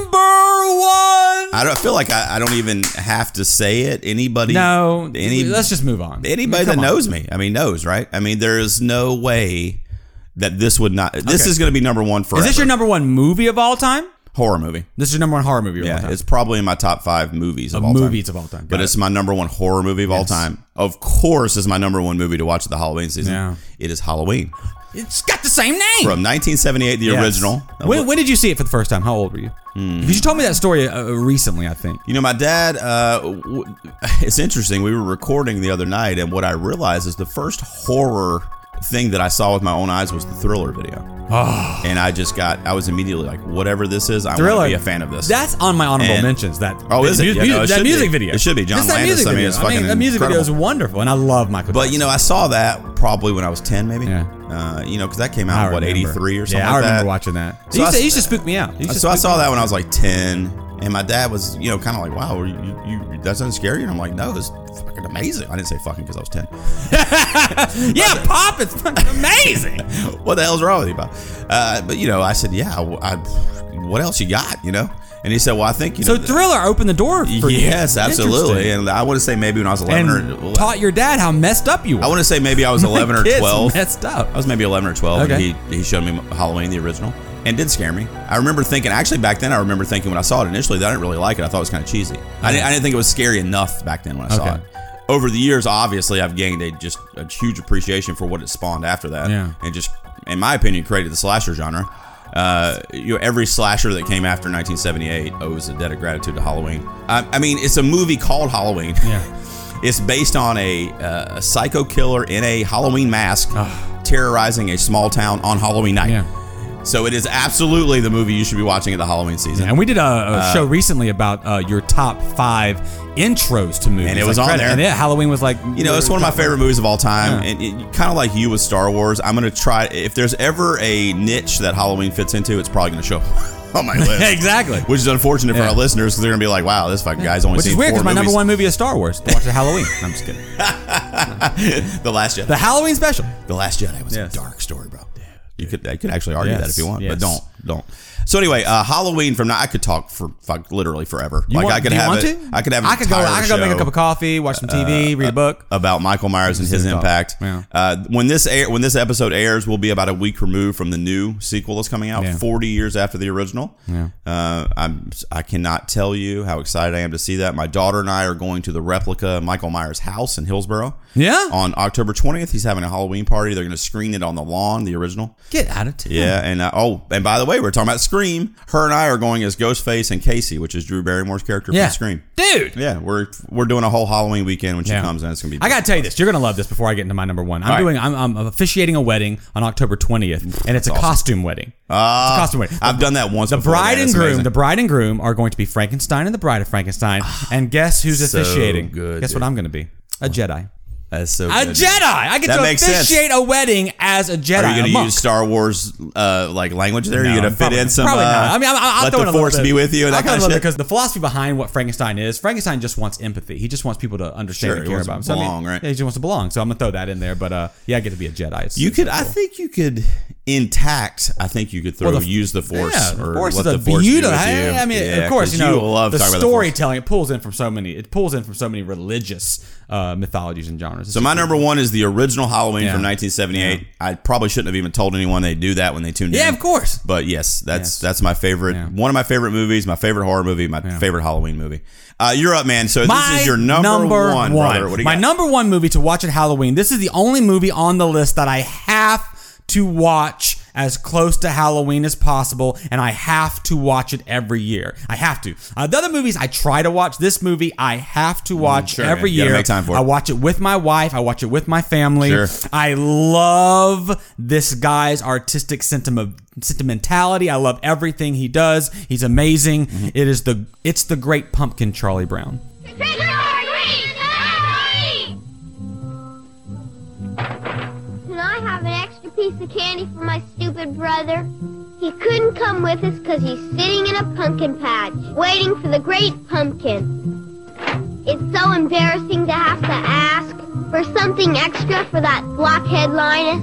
one. I don't I feel like I, I don't even have to say it. Anybody? No, Any, let's just move on. Anybody Come that on. knows me, I mean, knows, right? I mean, there is no way that this would not. This Okay. is going to be number one forever. Is this your number one movie of all time? horror movie? This is your number one horror movie of all Yeah, time. it's probably in my top five movies of, Of all time. movies of all time. Got But it. it's my number one horror movie of all Yes. time. Of course, is my number one movie to watch at the Halloween season. Yeah. It is Halloween It's got the same name. from nineteen seventy-eight, the Yes. original. When, when did you see it for the first time? How old were you? Hmm. Because you told me that story uh, recently, I think. You know, my dad, uh, w- it's interesting. We were recording the other night, and what I realized is the first horror thing that I saw with my own eyes was the Thriller video. Oh. And I just got, I was immediately like, whatever this is, I want Thriller. to be a fan of this. That's on my honorable And- mentions. That Oh, is it? mu- Yeah, mu- no, it that should be. music video. It should be. John Just that Landis, music I mean, video. it's I mean, fucking that music video is incredible. wonderful, and I love Michael. But, you know, I saw that probably when I was ten, maybe. Yeah. Uh, you know, because that came I out, what, remember. eighty-three or something Yeah, like I remember that. watching that. So it, used I- to, it used to spook me out. It used to So I spook saw me that out. when I was like ten. And my dad was, you know, kind of like, wow, you, you, you, that doesn't scare you? And I'm like, no, it's fucking amazing. I didn't say fucking because I was ten. Yeah, Pop, it's fucking amazing. What the hell's wrong with you, Bob? Uh, but, you know, I said, yeah, I, what else you got, you know? And he said, well, I think, you know. So Thriller opened the door for you. Yes, absolutely. And I want to say maybe when I was eleven and or taught your dad how messed up you were. I want to say maybe I was eleven or Kids twelve. messed up. I was maybe eleven or twelve. Okay. And he, he showed me Halloween, the original, and did scare me. I remember thinking, actually back then, I remember thinking when I saw it initially that I didn't really like it. I thought it was kind of cheesy. I, didn't, I didn't think it was scary enough back then when I saw Okay. it. Over the years, obviously, I've gained a just a huge appreciation for what it spawned after that. Yeah. And just, in my opinion, created the slasher genre. Uh, you know, every slasher that came after nineteen seventy-eight owes a debt of gratitude to Halloween. I, I mean, it's a movie called Halloween. Yeah. It's based on a, uh, a psycho killer in a Halloween mask terrorizing a small town on Halloween night. Yeah. So it is absolutely the movie you should be watching at the Halloween season. And we did a, a show recently about uh, your top five intros to movies. And it was like on credit. there. And yeah, Halloween was like, You know, it's one of my favorite movies of all time. Yeah. And it, kind of like you with Star Wars, I'm going to try, if there's ever a niche that Halloween fits into, it's probably going to show up on my list. Exactly. Which is unfortunate for Yeah. our listeners because they're going to be like, wow, this fucking guy's only Which seen is weird four because my movies. number one movie is Star Wars. To watch it Halloween. I'm just kidding. The Last Jedi. The Halloween special. The Last Jedi was Yes. a dark story, bro. You could, I could actually argue Yes, that if you want, yes. but don't, don't. So anyway, uh, Halloween from now, I could talk for fuck, literally forever. You like want, I could do you have want it. to? I could have. An I could go. entire I could go make a show cup of coffee, watch some T V, read a book. about Michael Myers and his Just impact. yeah. Uh, when this air, when this episode airs, we'll be about a week removed from the new sequel that's coming out, Yeah. forty years after the original. Yeah. Uh, I'm. I cannot tell you how excited I am to see that. My daughter and I are going to the replica Michael Myers house in Hillsborough. Yeah. On October twentieth, he's having a Halloween party. They're going to screen it on the lawn, the original. Get out of town. Yeah, and uh, oh, and by the way, we're talking about Scream. Her and I are going as Ghostface and Casey, which is Drew Barrymore's character Yeah. from Scream. Dude. Yeah, we're we're doing a whole Halloween weekend when she Yeah. comes in. It's gonna be. I gotta tell you this. You're gonna love this. Before I get into my number one, I'm All right. doing. I'm, I'm officiating a wedding on October twentieth, and it's a awesome. costume wedding. Uh, It's a costume wedding. I've done that once. The before, bride man. and It's groom, amazing. the bride and groom are going to be Frankenstein and the bride of Frankenstein. And guess who's So officiating? good, Guess dude. what I'm going to be? A Jedi. That's so. A good. Jedi. I get That to makes sense. officiate a wedding as a Jedi. Are you a going to monk. use Star Wars uh, like language there? No, Are you going to fit probably- in some? Probably uh, not. I mean, I'll, I'll let throw in the a little force bit. be with you and I'll that throw in kind a of little shit. bit because the philosophy behind what Frankenstein is, Frankenstein just wants empathy. He just wants people to understand Sure, and he care wants about to him. So, I mean, belong, right? Yeah, he just wants to belong. So I'm gonna throw that in there. But uh, yeah, I get to be a Jedi. It's, You it's could. cool. I think you could. Intact. I think you could throw Well, the- use the force Yeah, the or force let is a the force be with beautiful. you. I mean, Yeah, of course, 'cause you know, love the talking about the force. storytelling. It pulls in from so many. It pulls in from so many religious uh, mythologies and genres. It's So my just- number one is the original Halloween Yeah. from nineteen seventy-eight. I probably shouldn't have even told anyone they do that when they tuned in. Yeah, of course. But yes, that's Yes. that's my favorite. Yeah. One of my favorite movies, my favorite horror movie, my Yeah. favorite Halloween movie. Uh, you're up, man. So My this is your number, one, brother. What do you My got? number one movie to watch at Halloween. This is the only movie on the list that I have to watch as close to Halloween as possible, and I have to watch it every year. I have to. Uh, the other movies I try to watch. This movie I have to watch sure, every man. You gotta year. make time for it. I watch it with my wife. I watch it with my family. Sure. I love this guy's artistic sentiment. Sentimentality. I love everything he does. He's amazing. Mm-hmm. It is the. It's the Great Pumpkin, Charlie Brown. Can I have an extra piece of candy for my stupid brother? He couldn't come with us because he's sitting in a pumpkin patch, waiting for the great pumpkin. It's so embarrassing to have to ask for something extra for that blockhead Linus.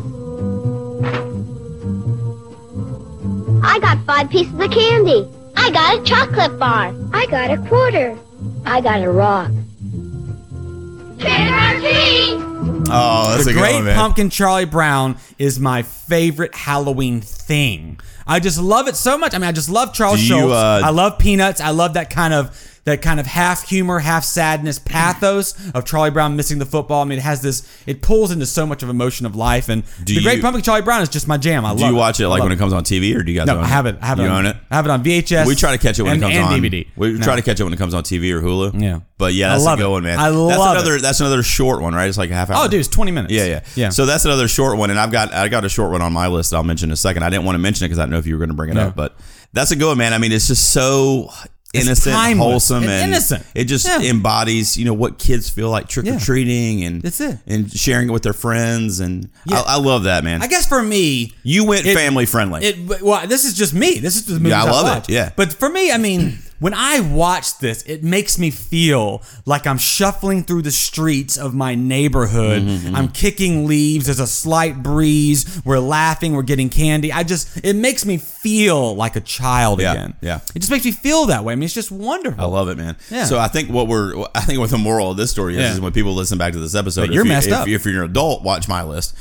I got five pieces of candy. I got a chocolate bar. I got a quarter. I got a rock. Trick or treat! Oh, that's The a good Great one, man. Pumpkin Charlie Brown is my favorite Halloween thing. I just love it so much. I mean, I just love Charles Do you, Schultz. uh, I love Peanuts. I love that kind of that kind of half humor, half sadness pathos of Charlie Brown missing the football. I mean, it has this. It pulls into so much of emotion of life. And Do The Great you- Pumpkin Charlie Brown is just my jam. I love it. Do you watch it like I when love it comes on T V, or do you guys? No, own I have it. I have it. You on, own it? I have it on V H S. We try to catch it when and, it comes and on D V D. We No. try to catch it when it comes on T V or Hulu. Yeah. but yeah, I that's love a good it. one, man. I that's love another. it. That's another short one, right? It's like a half hour. Oh, dude, it's twenty minutes. Yeah, yeah, yeah. So that's another short one, and I've got I got a short one on my list that I'll mention in a second. I didn't want to mention it because I didn't know if you were going to bring it Yeah. up, but that's a good one, man. I mean, it's just so innocent, timeless wholesome, and and innocent. It just Yeah. embodies, you know, what kids feel like trick or treating, and That's it. and sharing it with their friends, and Yeah. I, I love that, man. I guess for me, you went it- family friendly. It well, this is just me. This is the movie Yeah, I love it. watch. Yeah. But for me, I mean, When I watch this, it makes me feel like I'm shuffling through the streets of my neighborhood. Mm-hmm. I'm kicking leaves. There's a slight breeze. We're laughing. We're getting candy. I just, it makes me feel like a child yeah, again. Yeah. It just makes me feel that way. I mean, it's just wonderful. I love it, man. Yeah. So I think what we're, I think what the moral of this story is, Yeah. is when people listen back to this episode, But you're if, you, messed if, up. if you're an adult, watch my list.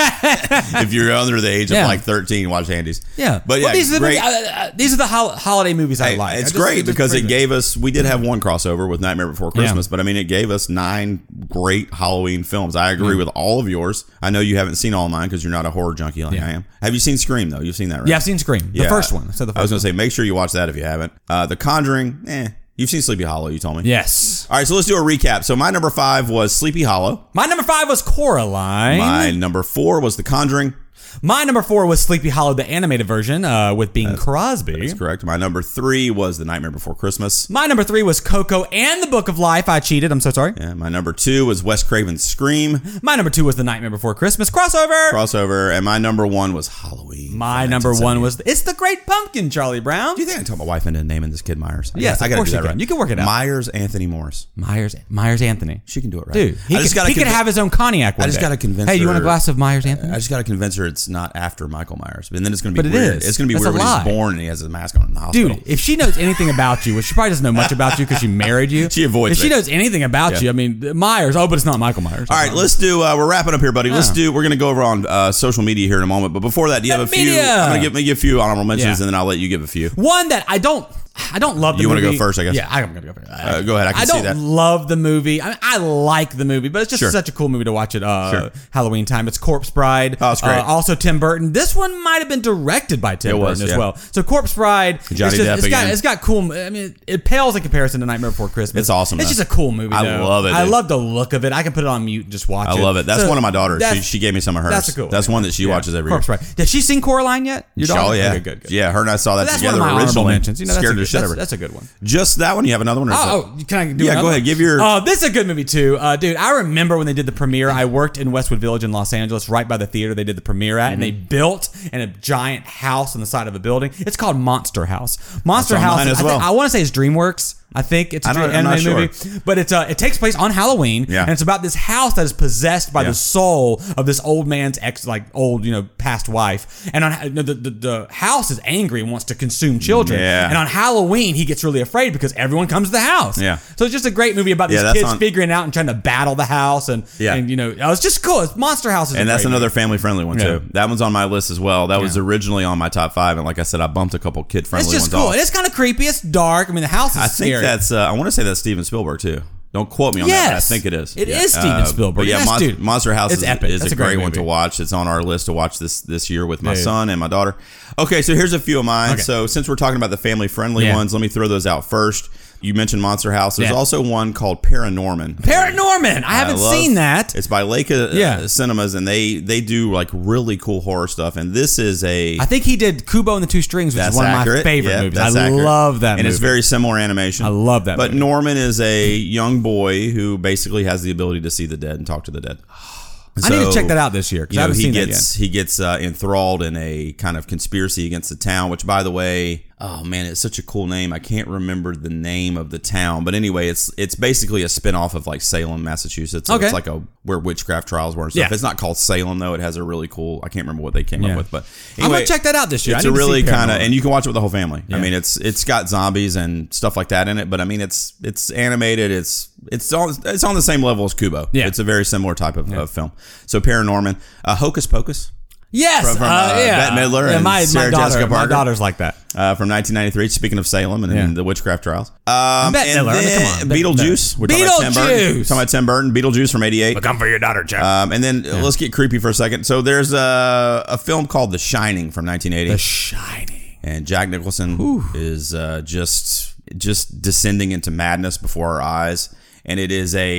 If you're under the age of Yeah. like thirteen, watch Andy's. Yeah. But yeah, well, these, are the, great. uh, uh, these are the hol- holiday movies I Hey, like. it's I just- great just because it bring gave us, we did have one crossover with Nightmare Before Christmas, Yeah. but I mean, it gave us nine great Halloween films. I agree Yeah. with all of yours. I know you haven't seen all of mine because you're not a horror junkie like Yeah. I am. Have you seen Scream though? You've seen that, right? Yeah, I've seen Scream. The Yeah. first one. So the first I was going to say, make sure you watch that if you haven't. Uh, The Conjuring, eh. You've seen Sleepy Hollow, you told me. Yes. All right, so let's do a recap. So my number five was Sleepy Hollow. My number five was Coraline. My number four was The Conjuring. My number four was Sleepy Hollow, the animated version, uh, with Bing Crosby. That's correct. My number three was The Nightmare Before Christmas. My number three was Coco and the Book of Life. I cheated. I'm so sorry. Yeah, my number two was Wes Craven's Scream. My number two was The Nightmare Before Christmas crossover. Crossover. And my number one was Halloween. My number one was It's the Great Pumpkin, Charlie Brown. Do you think I can talk my wife into naming this kid Myers? I Yes, gotta- I of gotta course do you that can. right. You can work it out. Myers Anthony Morris. Myers Myers Anthony. She can do it right. Dude, he, I just could, gotta he could convi- have his own cognac one I just day. gotta convince Hey, you want a her- glass of Myers Anthony? I just got to convince her it's not after Michael Myers. And then it's going to be But it weird. is. It's going to be That's weird a when lie. he's born and he has a mask on in the hospital. Dude, if she knows anything about you, which she probably doesn't know much about you because she married you. She avoids If she me. knows anything about Yeah. you, I mean, Myers. Oh, but it's not Michael Myers. All right, let's do. Uh, we're wrapping up here, buddy. Let's Yeah. do. We're going to go over on uh, social media here in a moment. But before that, do you have a few? Media. I'm going to give me a few honorable mentions, Yeah. and then I'll let you give a few. One that I don't, I don't love the You wanna movie. go first, I guess? Yeah, I'm gonna go first. Uh, go ahead. I can I see don't that. love the movie. I mean, I like the movie, but it's just Sure. such a cool movie to watch at uh, Sure. Halloween time. It's Corpse Bride. Oh, it's great. Uh, also Tim Burton. This one might have been directed by Tim It Burton was, as yeah. well. So Corpse Bride. Johnny it's just, Depp it's got, again. it's got cool. I mean, it pales in comparison to Nightmare Before Christmas. It's awesome, It's though. just a cool movie. I though. love it, I dude. love the look of it. I can put it on mute and just watch I it. love it. That's So one of my daughters. She, that's- she gave me some of hers. That's a cool. That's one that she Yeah. watches every Corpse year. Bride. Has she seen Coraline yet? Your Oh daughter? yeah, Okay, good, good. yeah. Her and I saw that That's together one of my honorable originally. mentions. You know, that's, Scared a the good, shit out that's, of her. that's a good one. Just that one. You have another one? Or is Oh, that- oh, can I do Yeah, another go one? ahead. Give your- Oh, this is a good movie too, uh, dude. I remember when they did the premiere. I worked in Westwood Village in Los Angeles, right by the theater they did the premiere at, and they Mm-hmm. built in a giant house on the side of a building. It's called Monster House. Monster That's on House. mine as I, well. think, I want to say it's DreamWorks. I think it's a I don't- dream, I'm not animated movie, but it's uh, it takes place on Halloween, Yeah. and it's about this house that is possessed by Yeah. the soul of this old man's ex, like old, you know, past wife, and on the the, the house is angry and wants to consume children, Yeah. and on Halloween he gets really afraid because everyone comes to the house, Yeah. So it's just a great movie about these Yeah, that's kids on- figuring out and trying to battle the house, and Yeah. and you know, it was just cool. It's Monster House, is a And that's great another movie. family friendly one Yeah. too. That one's on my list as well. That was Yeah. originally on my top five, and like I said, I bumped a couple kid friendly It's ones just cool. off. And it's kind of creepy. It's dark. I mean, the house is I think scary. that's. Uh, I want to say that's Steven Spielberg too. Don't quote me on that, but I Yes. think it is. It yeah. is Steven Uh, Spielberg. But yeah, Yes, Mon- dude. Monster House It's is, epic. is That's a a great great one to movie. watch. It's on our list to watch this this year with my Dude. son and my daughter. Okay, so here's a few of mine. Okay. So since we're talking about the family friendly Yeah. ones, let me throw those out first. You mentioned Monster House. There's Yeah. also one called Paranorman. Paranorman. I haven't love- seen that. It's by Leica uh, Yeah. Cinemas, and they they do like really cool horror stuff. And this is a I think he did Kubo and the Two Strings, which that's is one accurate. of my favorite Yeah, movies. that's I accurate. love that and movie. it's very similar animation. I love that But movie. Norman is a young boy who basically has the ability to see the dead and talk to the dead. I need to So, check that out this year because You I know, haven't he seen gets that yet. he gets uh, enthralled in a kind of conspiracy against the town. Which, by the way, oh man, it's such a cool name. I can't remember the name of the town, but anyway, it's it's basically a spinoff of like Salem, Massachusetts. So Okay. It's like a where witchcraft trials were and stuff. Yeah. It's not called Salem though. It has a really cool. I can't remember what they came Yeah. up with, but I'm anyway, gonna check that out this year. It's I a need to see really kind of, Paranorman. and you can watch it with the whole family. I Yeah. mean, it's it's got zombies and stuff like that in it, but I mean, it's it's animated. It's it's on it's on the same level as Kubo. Yeah. It's a very similar type of, of film. So Paranorman, uh, Hocus Pocus. Yes, From- from, uh, uh, yeah. Bette Midler yeah, and my, Sarah my daughter, Jessica my Parker. daughter's like that. Uh, from nineteen ninety-three. Speaking of Salem and, Yeah. and the witchcraft trials, um, Bette and Midler, I mean, then come on, Bette- Beetlejuice. We're talking about Tim Burton. Beetlejuice. We're talking about Tim Burton. Beetlejuice from eighty-eight. Come for your daughter, Jack. Um, and then uh, let's get creepy for a second. So there's a, a film called The Shining from nineteen eighty. The Shining. And Jack Nicholson is uh, just just descending into madness before our eyes, and it is a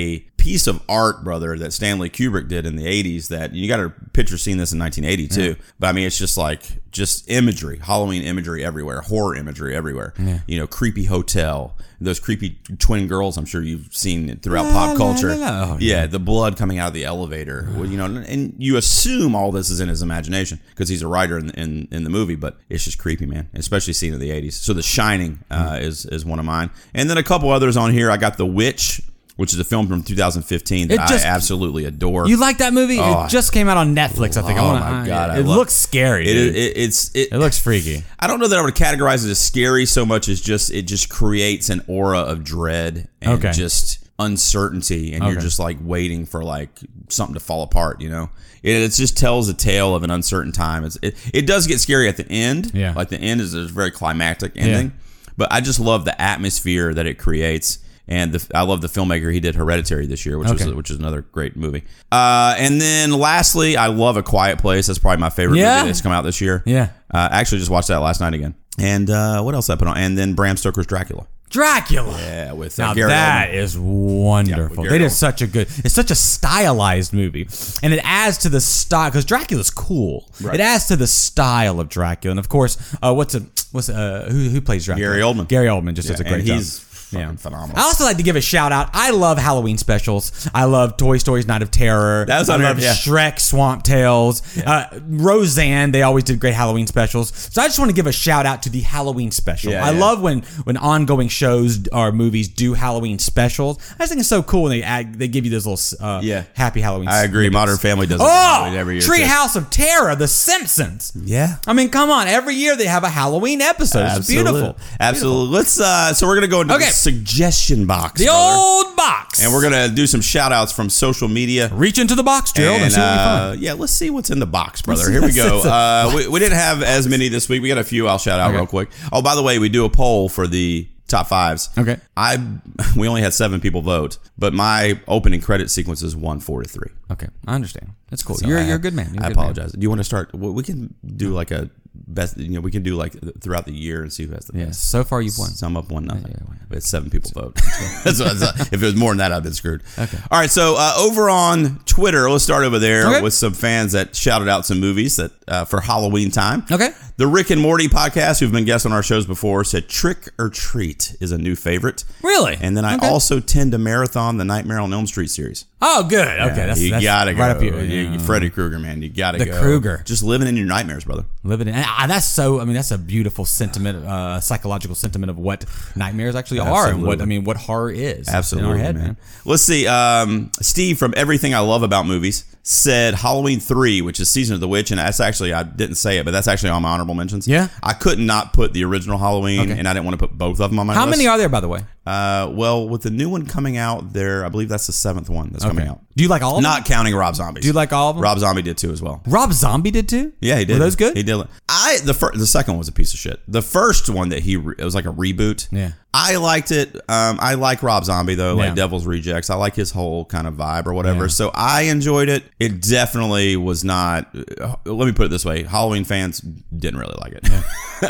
piece of art, brother, that Stanley Kubrick did in the eighties that you got to picture seeing this in nineteen eighty too. Yeah. But I mean, it's just like just imagery, Halloween imagery everywhere, horror imagery everywhere. Yeah. You know, creepy hotel, those creepy twin girls. I'm sure you've seen throughout la, pop culture. La, la, la. Oh, yeah. yeah, the blood coming out of the elevator. Well, you know, and you assume all this is in his imagination because he's a writer in, in in the movie, but it's just creepy, man. Especially seen in the eighties. So The Shining uh, mm. is is one of mine, and then a couple others on here. I got The Witch, which is a film from two thousand fifteen that just, I absolutely adore. You like that movie? Oh, it just came out on Netflix, I think. Oh, I wanna, my God. I, it love, looks scary. It, it, it's, it, it looks freaky. I don't know that I would categorize it as scary so much as just it just creates an aura of dread and okay. just uncertainty, and okay. you're just like waiting for like something to fall apart, you know? It, it just tells a tale of an uncertain time. It's, it, it does get scary at the end. Yeah. Like the end is a very climactic ending. Yeah. But I just love the atmosphere that it creates. And the, I love the filmmaker. He did Hereditary this year, which okay. was which is another great movie. Uh, and then lastly, I love A Quiet Place. That's probably my favorite yeah. movie that's come out this year. Yeah. Uh, I actually just watched that last night again. And uh, what else did I put on? And then Bram Stoker's Dracula. Dracula. Yeah, with uh, now Gary that Oldman. is wonderful. Yeah, they did such a good. It's such a stylized movie, and it adds to the style because Dracula's cool. Right. It adds to the style of Dracula, and of course, uh, what's a what's uh, who who plays Dracula? Gary Oldman. Gary Oldman just yeah, does a great and job. He's yeah, phenomenal. I also like to give a shout out. I love Halloween specials. I love Toy Story's Night of Terror. That was I love yeah. Shrek Swamp Tales. Yeah. Uh, Roseanne. They always did great Halloween specials. So I just want to give a shout out to the Halloween special. Yeah, I yeah. love when when ongoing shows or movies do Halloween specials. I just think it's so cool when they add, they give you those little uh, yeah. happy Halloween. I agree. Snippets. Modern Family does it oh, every year. Treehouse of Terror, The Simpsons. Yeah. I mean, come on. Every year they have a Halloween episode. It's Absolutely. beautiful. Absolutely. Beautiful. Let's. Uh, so we're gonna go into okay. the suggestion box. The brother. old box. And we're going to do some shout outs from social media. Reach into the box, Gerald, and, and see what you uh, find. Yeah, let's see what's in the box, brother. Here we go. Uh, we, we didn't have as many this week. We got a few I'll shout out okay. real quick. Oh, by the way, we do a poll for the top fives. Okay. I we only had seven people vote, but my opening credit sequence is one, four to three. Okay, I understand. That's cool. So you're I, you're a good man. You're I a good apologize. Man. Do you want to start? We can do like a best. You know, we can do like throughout the year and see who has the yeah, best. So far, you've won. Sum up one nothing. Yeah, yeah, yeah. But seven people vote. that's what, that's, if it was more than that, I've been screwed. Okay. All right. So uh, over on Twitter, let's start over there okay. with some fans that shouted out some movies that uh, for Halloween time. Okay. The Rick and Morty podcast, who've been guests on our shows before, said Trick or Treat is a new favorite. Really? And then I okay. also tend to marathon the Nightmare on Elm Street series. Oh, good. Okay, yeah, that's you that's gotta go. Right up your, you, you, Freddy Krueger, man, you gotta the go. The Krueger, just living in your nightmares, brother. Living in, and that's so. I mean, that's a beautiful sentiment, uh, psychological sentiment of what nightmares actually Absolutely. are, and what I mean, what horror is. Absolutely, in our head, man. man. Let's see. Um, Steve from Everything I Love About Movies said Halloween three, which is Season of the Witch, and that's actually I didn't say it, but that's actually on my honorable mentions. Yeah, I could not put the original Halloween, okay. and I didn't want to put both of them on my How list. How many are there, by the way? Uh, well, with the new one coming out, there, I believe that's the seventh one that's okay. coming out. Do you like all of them? Not counting Rob Zombie. Do you like all of them? Rob Zombie did too as well. Rob Zombie did too? Yeah, he did. Were those good? He did. I the first, the second one was a piece of shit. The first one that he re- it was like a reboot. Yeah. I liked it. Um, I like Rob Zombie though, like yeah. Devil's Rejects. I like his whole kind of vibe or whatever. Yeah. So I enjoyed it. It definitely was not. Uh, let me put it this way: Halloween fans didn't really like it. Yeah.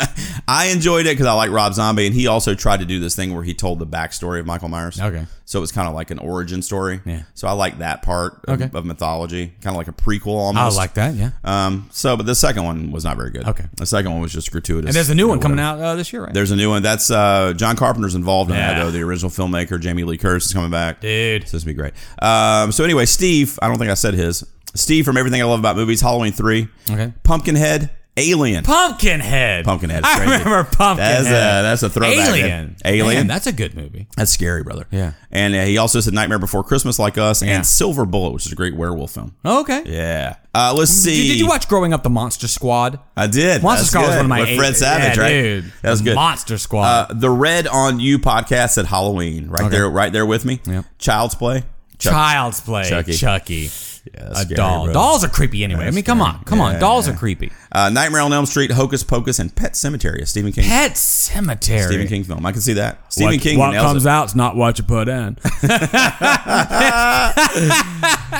I enjoyed it because I like Rob Zombie, and he also tried to do this thing where he told the backstory of Michael Myers. Okay. So it was kind of like an origin story. Yeah. So I like that part of, okay. of mythology, kind of like a prequel almost. I like that. Yeah. Um. So, but the second one was not very good. Okay. The second one was just gratuitous. And there's a new one coming out uh, this year, right? There's a new one. That's uh, John Carpenter's involved in yeah. that, though. The original filmmaker, Jamie Lee Curtis, is coming back. Dude. So this will be great. Um. So anyway, Steve, I don't think I said his. Steve from Everything I Love About Movies, Halloween three. Okay. Pumpkinhead. Alien. Pumpkinhead. Pumpkinhead. I crazy. remember Pumpkinhead. That's a, that's a throwback. Alien. Man. Alien. Man, that's a good movie. That's scary, brother. Yeah. And uh, he also said Nightmare Before Christmas, Like Us, yeah. and Silver Bullet, which is a great werewolf film. Oh, okay. Yeah. Uh, let's see. Did, did you watch Growing Up the Monster Squad? I did. Monster That's Squad good. was one of my With eight, Fred Savage, yeah, right? Dude, that was good. Monster Squad. Uh, the Red on You podcast said Halloween, right okay. there, right there with me. Yep. Child's Play. Chuck- Child's Play. Chucky. Chucky. Yeah, a scary, doll. bro. Dolls are creepy anyway. That's I mean, come scary. on, come yeah, on. Dolls yeah. are creepy. Uh, Nightmare on Elm Street, Hocus Pocus, and Pet Cemetery, a Stephen King. Pet Cemetery. Stephen King film. I can see that. Stephen what, King. What nails comes it. out's not what you put in.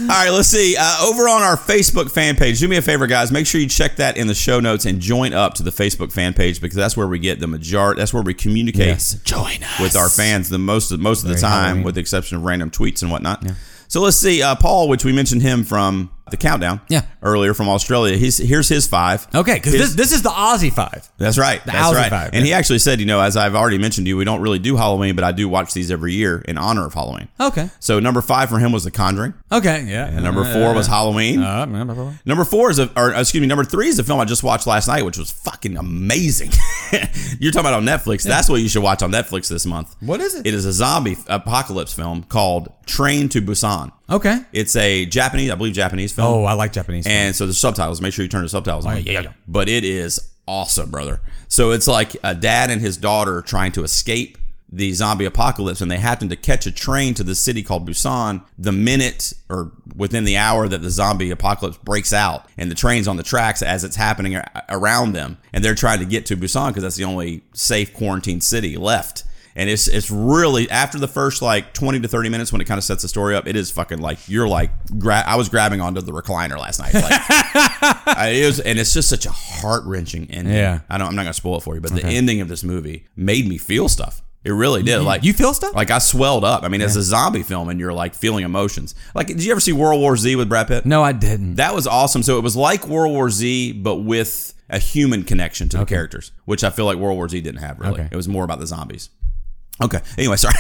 right, let's see. Uh, over on our Facebook fan page, do me a favor, guys. Make sure you check that in the show notes and join up to the Facebook fan page because that's where we get the majority. That's where we communicate Yes, join us. with our fans the most most of the Very time, Halloween. with the exception of random tweets and whatnot. Yeah. So let's see. Uh, Paul, which we mentioned him from the Countdown Yeah. earlier from Australia. He's here's his five. Okay, because His- this, this is the Aussie five. That's right. The That's Aussie right. five, and yeah. he actually said, you know, as I've already mentioned to you, we don't really do Halloween, but I do watch these every year in honor of Halloween. Okay. So number five for him was The Conjuring. Okay, yeah. And number four was Halloween. Uh, number four. Number four is a, or excuse me, number three is a film I just watched last night, which was fucking amazing. You're talking about on Netflix. That's what you should watch on Netflix this month. What is it? It is a zombie apocalypse film called Train to Busan. Okay. It's a Japanese, I believe, Japanese film. Oh, I like Japanese. And so the subtitles, make sure you turn the subtitles on. yeah, yeah, yeah. But it is awesome, brother. So it's like a dad and his daughter trying to escape the zombie apocalypse, and they happen to catch a train to the city called Busan the minute or within the hour that the zombie apocalypse breaks out, and the train's on the tracks as it's happening a- around them, and they're trying to get to Busan because that's the only safe quarantine city left. And it's it's really, after the first like twenty to thirty minutes when it kind of sets the story up, it is fucking like, you're like, gra- I was grabbing onto the recliner last night. Like, I, it was, and it's just such a heart-wrenching ending. Yeah. I don't, I'm not going to spoil it for you, but the Okay. ending of this movie made me feel stuff. It really did. Like, you feel stuff? Like I swelled up. I mean, it's a zombie film and you're like feeling emotions. Like, did you ever see World War Z with Brad Pitt? No, I didn't. That was awesome. So it was like World War Z, but with a human connection to the Okay. characters, which I feel like World War Z didn't have really. Okay. It was more about the zombies. Okay. Anyway, sorry.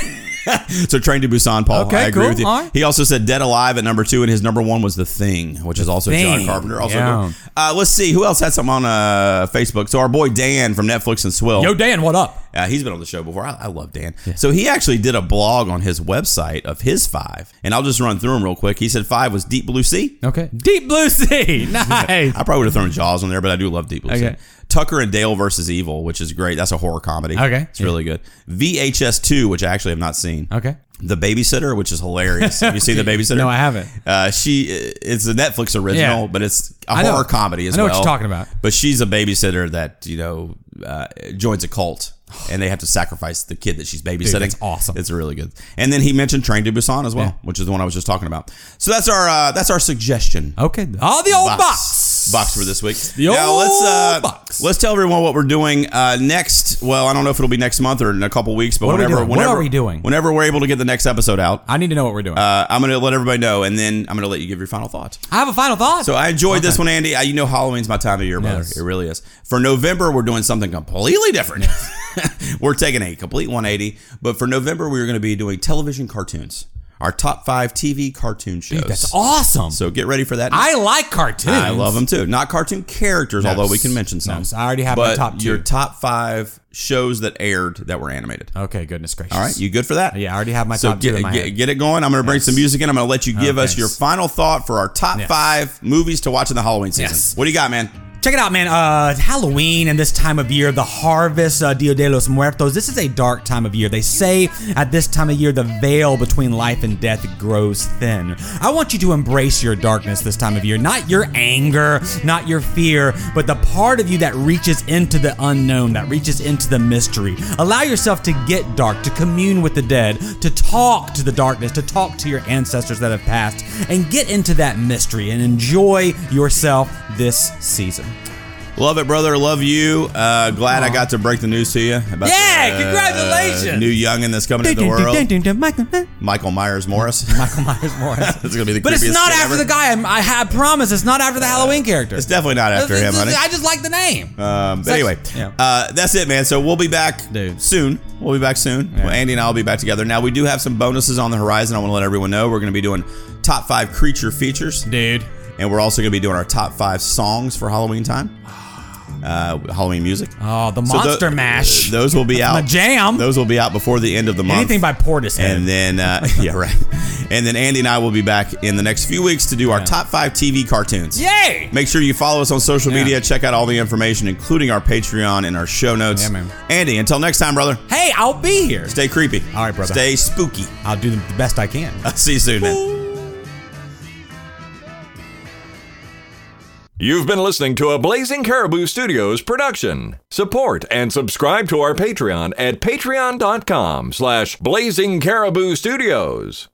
So Train to Busan, Paul. Okay, I agree cool. with you. All right. He also said Dead Alive at number two, and his number one was The Thing, which is also John Thing. Carpenter. Also, Yeah. uh, let's see who else had something on uh, Facebook. So our boy Dan from Netflix and Swill. Yo, Dan, what up? Uh, he's been on the show before. I, I love Dan. So he actually did a blog on his website of his five, and I'll just run through them real quick. He said five was Deep Blue Sea. Okay. Deep Blue Sea. Nice. I probably would have thrown Jaws on there, but I do love Deep Blue Okay. Sea. Tucker and Dale versus Evil, which is great. That's a horror comedy. Okay. It's really good. V H S two, which I actually have not seen. Okay. The Babysitter, which is hilarious. Have you seen The Babysitter? No, I haven't. Uh, she, it's a Netflix original, Yeah. but it's a I know. horror comedy as I know well. what you're talking about. But she's a babysitter that, you know, uh, joins a cult, and they have to sacrifice the kid that she's babysitting. that's awesome. It's really good. And then he mentioned Train to Busan as well, Yeah. which is the one I was just talking about. So that's our uh, that's our suggestion. Okay. Oh, the old box. Box for this week. The now old let's uh, box. let's tell everyone what we're doing uh, next. Well, I don't know if it'll be next month or in a couple weeks, but What are we whenever doing? What whenever are we doing? whenever we're able to get the next episode out, I need to know what we're doing. uh, I'm going to let everybody know, and then I'm going to let you give your final thoughts. I have a final thought. So I enjoyed this one, Andy. Uh, you know Halloween's my time of year, brother. Yes. It really is. For November, we're doing something completely different. We're taking a complete one eighty. But for November, we're going to be doing television cartoons. Our top five T V cartoon shows. Dude, that's awesome. So get ready for that. I like cartoons. I love them too. Not cartoon characters, No, although we can mention some. no, I already have my but top two. your top five shows that aired that were animated. Okay, goodness gracious. All right, you good for that? Yeah, I already have my So top two get, in my get, head. get it going. I'm going to bring Yes. some music in. I'm going to let you give Okay. us your final thought for our top Yes. five movies to watch in the Halloween season. Yes. What do you got, man? Check it out, man. Uh, Halloween and this time of year, the harvest, uh, Dia de los Muertos. This is a dark time of year. They say at this time of year, the veil between life and death grows thin. I want you to embrace your darkness this time of year. Not your anger, not your fear, but the part of you that reaches into the unknown, that reaches into the mystery. Allow yourself to get dark, to commune with the dead, to talk to the darkness, to talk to your ancestors that have passed, and get into that mystery and enjoy yourself this season. Love it, brother. Love you. Uh, glad I got to break the news to you about Yeah, the, uh, congratulations. new youngin' that's coming into the world. Michael Michael Myers Morris. Myers Morris. It's gonna be the But it's creepiest not kid after ever. the guy. I'm- I, I promise it's not after the Halloween character. It's definitely not after him, honey. I just like the name. Um, but Sex- anyway, yeah. uh, that's it, man. So we'll be back Dude. soon. We'll be back soon. Well, Andy and I will be back together. Now, we do have some bonuses on the horizon. I want to let everyone know. We're going to be doing top five creature features. Dude. And we're also going to be doing our top five songs for Halloween time. Uh, Halloween music. Oh, the So Monster tho- Mash. Those will be out. My jam. Those will be out before the end of the month. Anything by Portishead. And then, uh, yeah, right. And then Andy and I will be back in the next few weeks to do our top five T V cartoons. Yay! Make sure you follow us on social Yeah. media. Check out all the information, including our Patreon and our show notes. Yeah, man. Andy, until next time, brother, Hey, I'll be here. stay creepy. All right, brother. Stay spooky. I'll do the best I can. I'll see you soon, man. You've been listening to a Blazing Caribou Studios production. Support and subscribe to our Patreon at patreon.com slash Blazing Caribou Studios.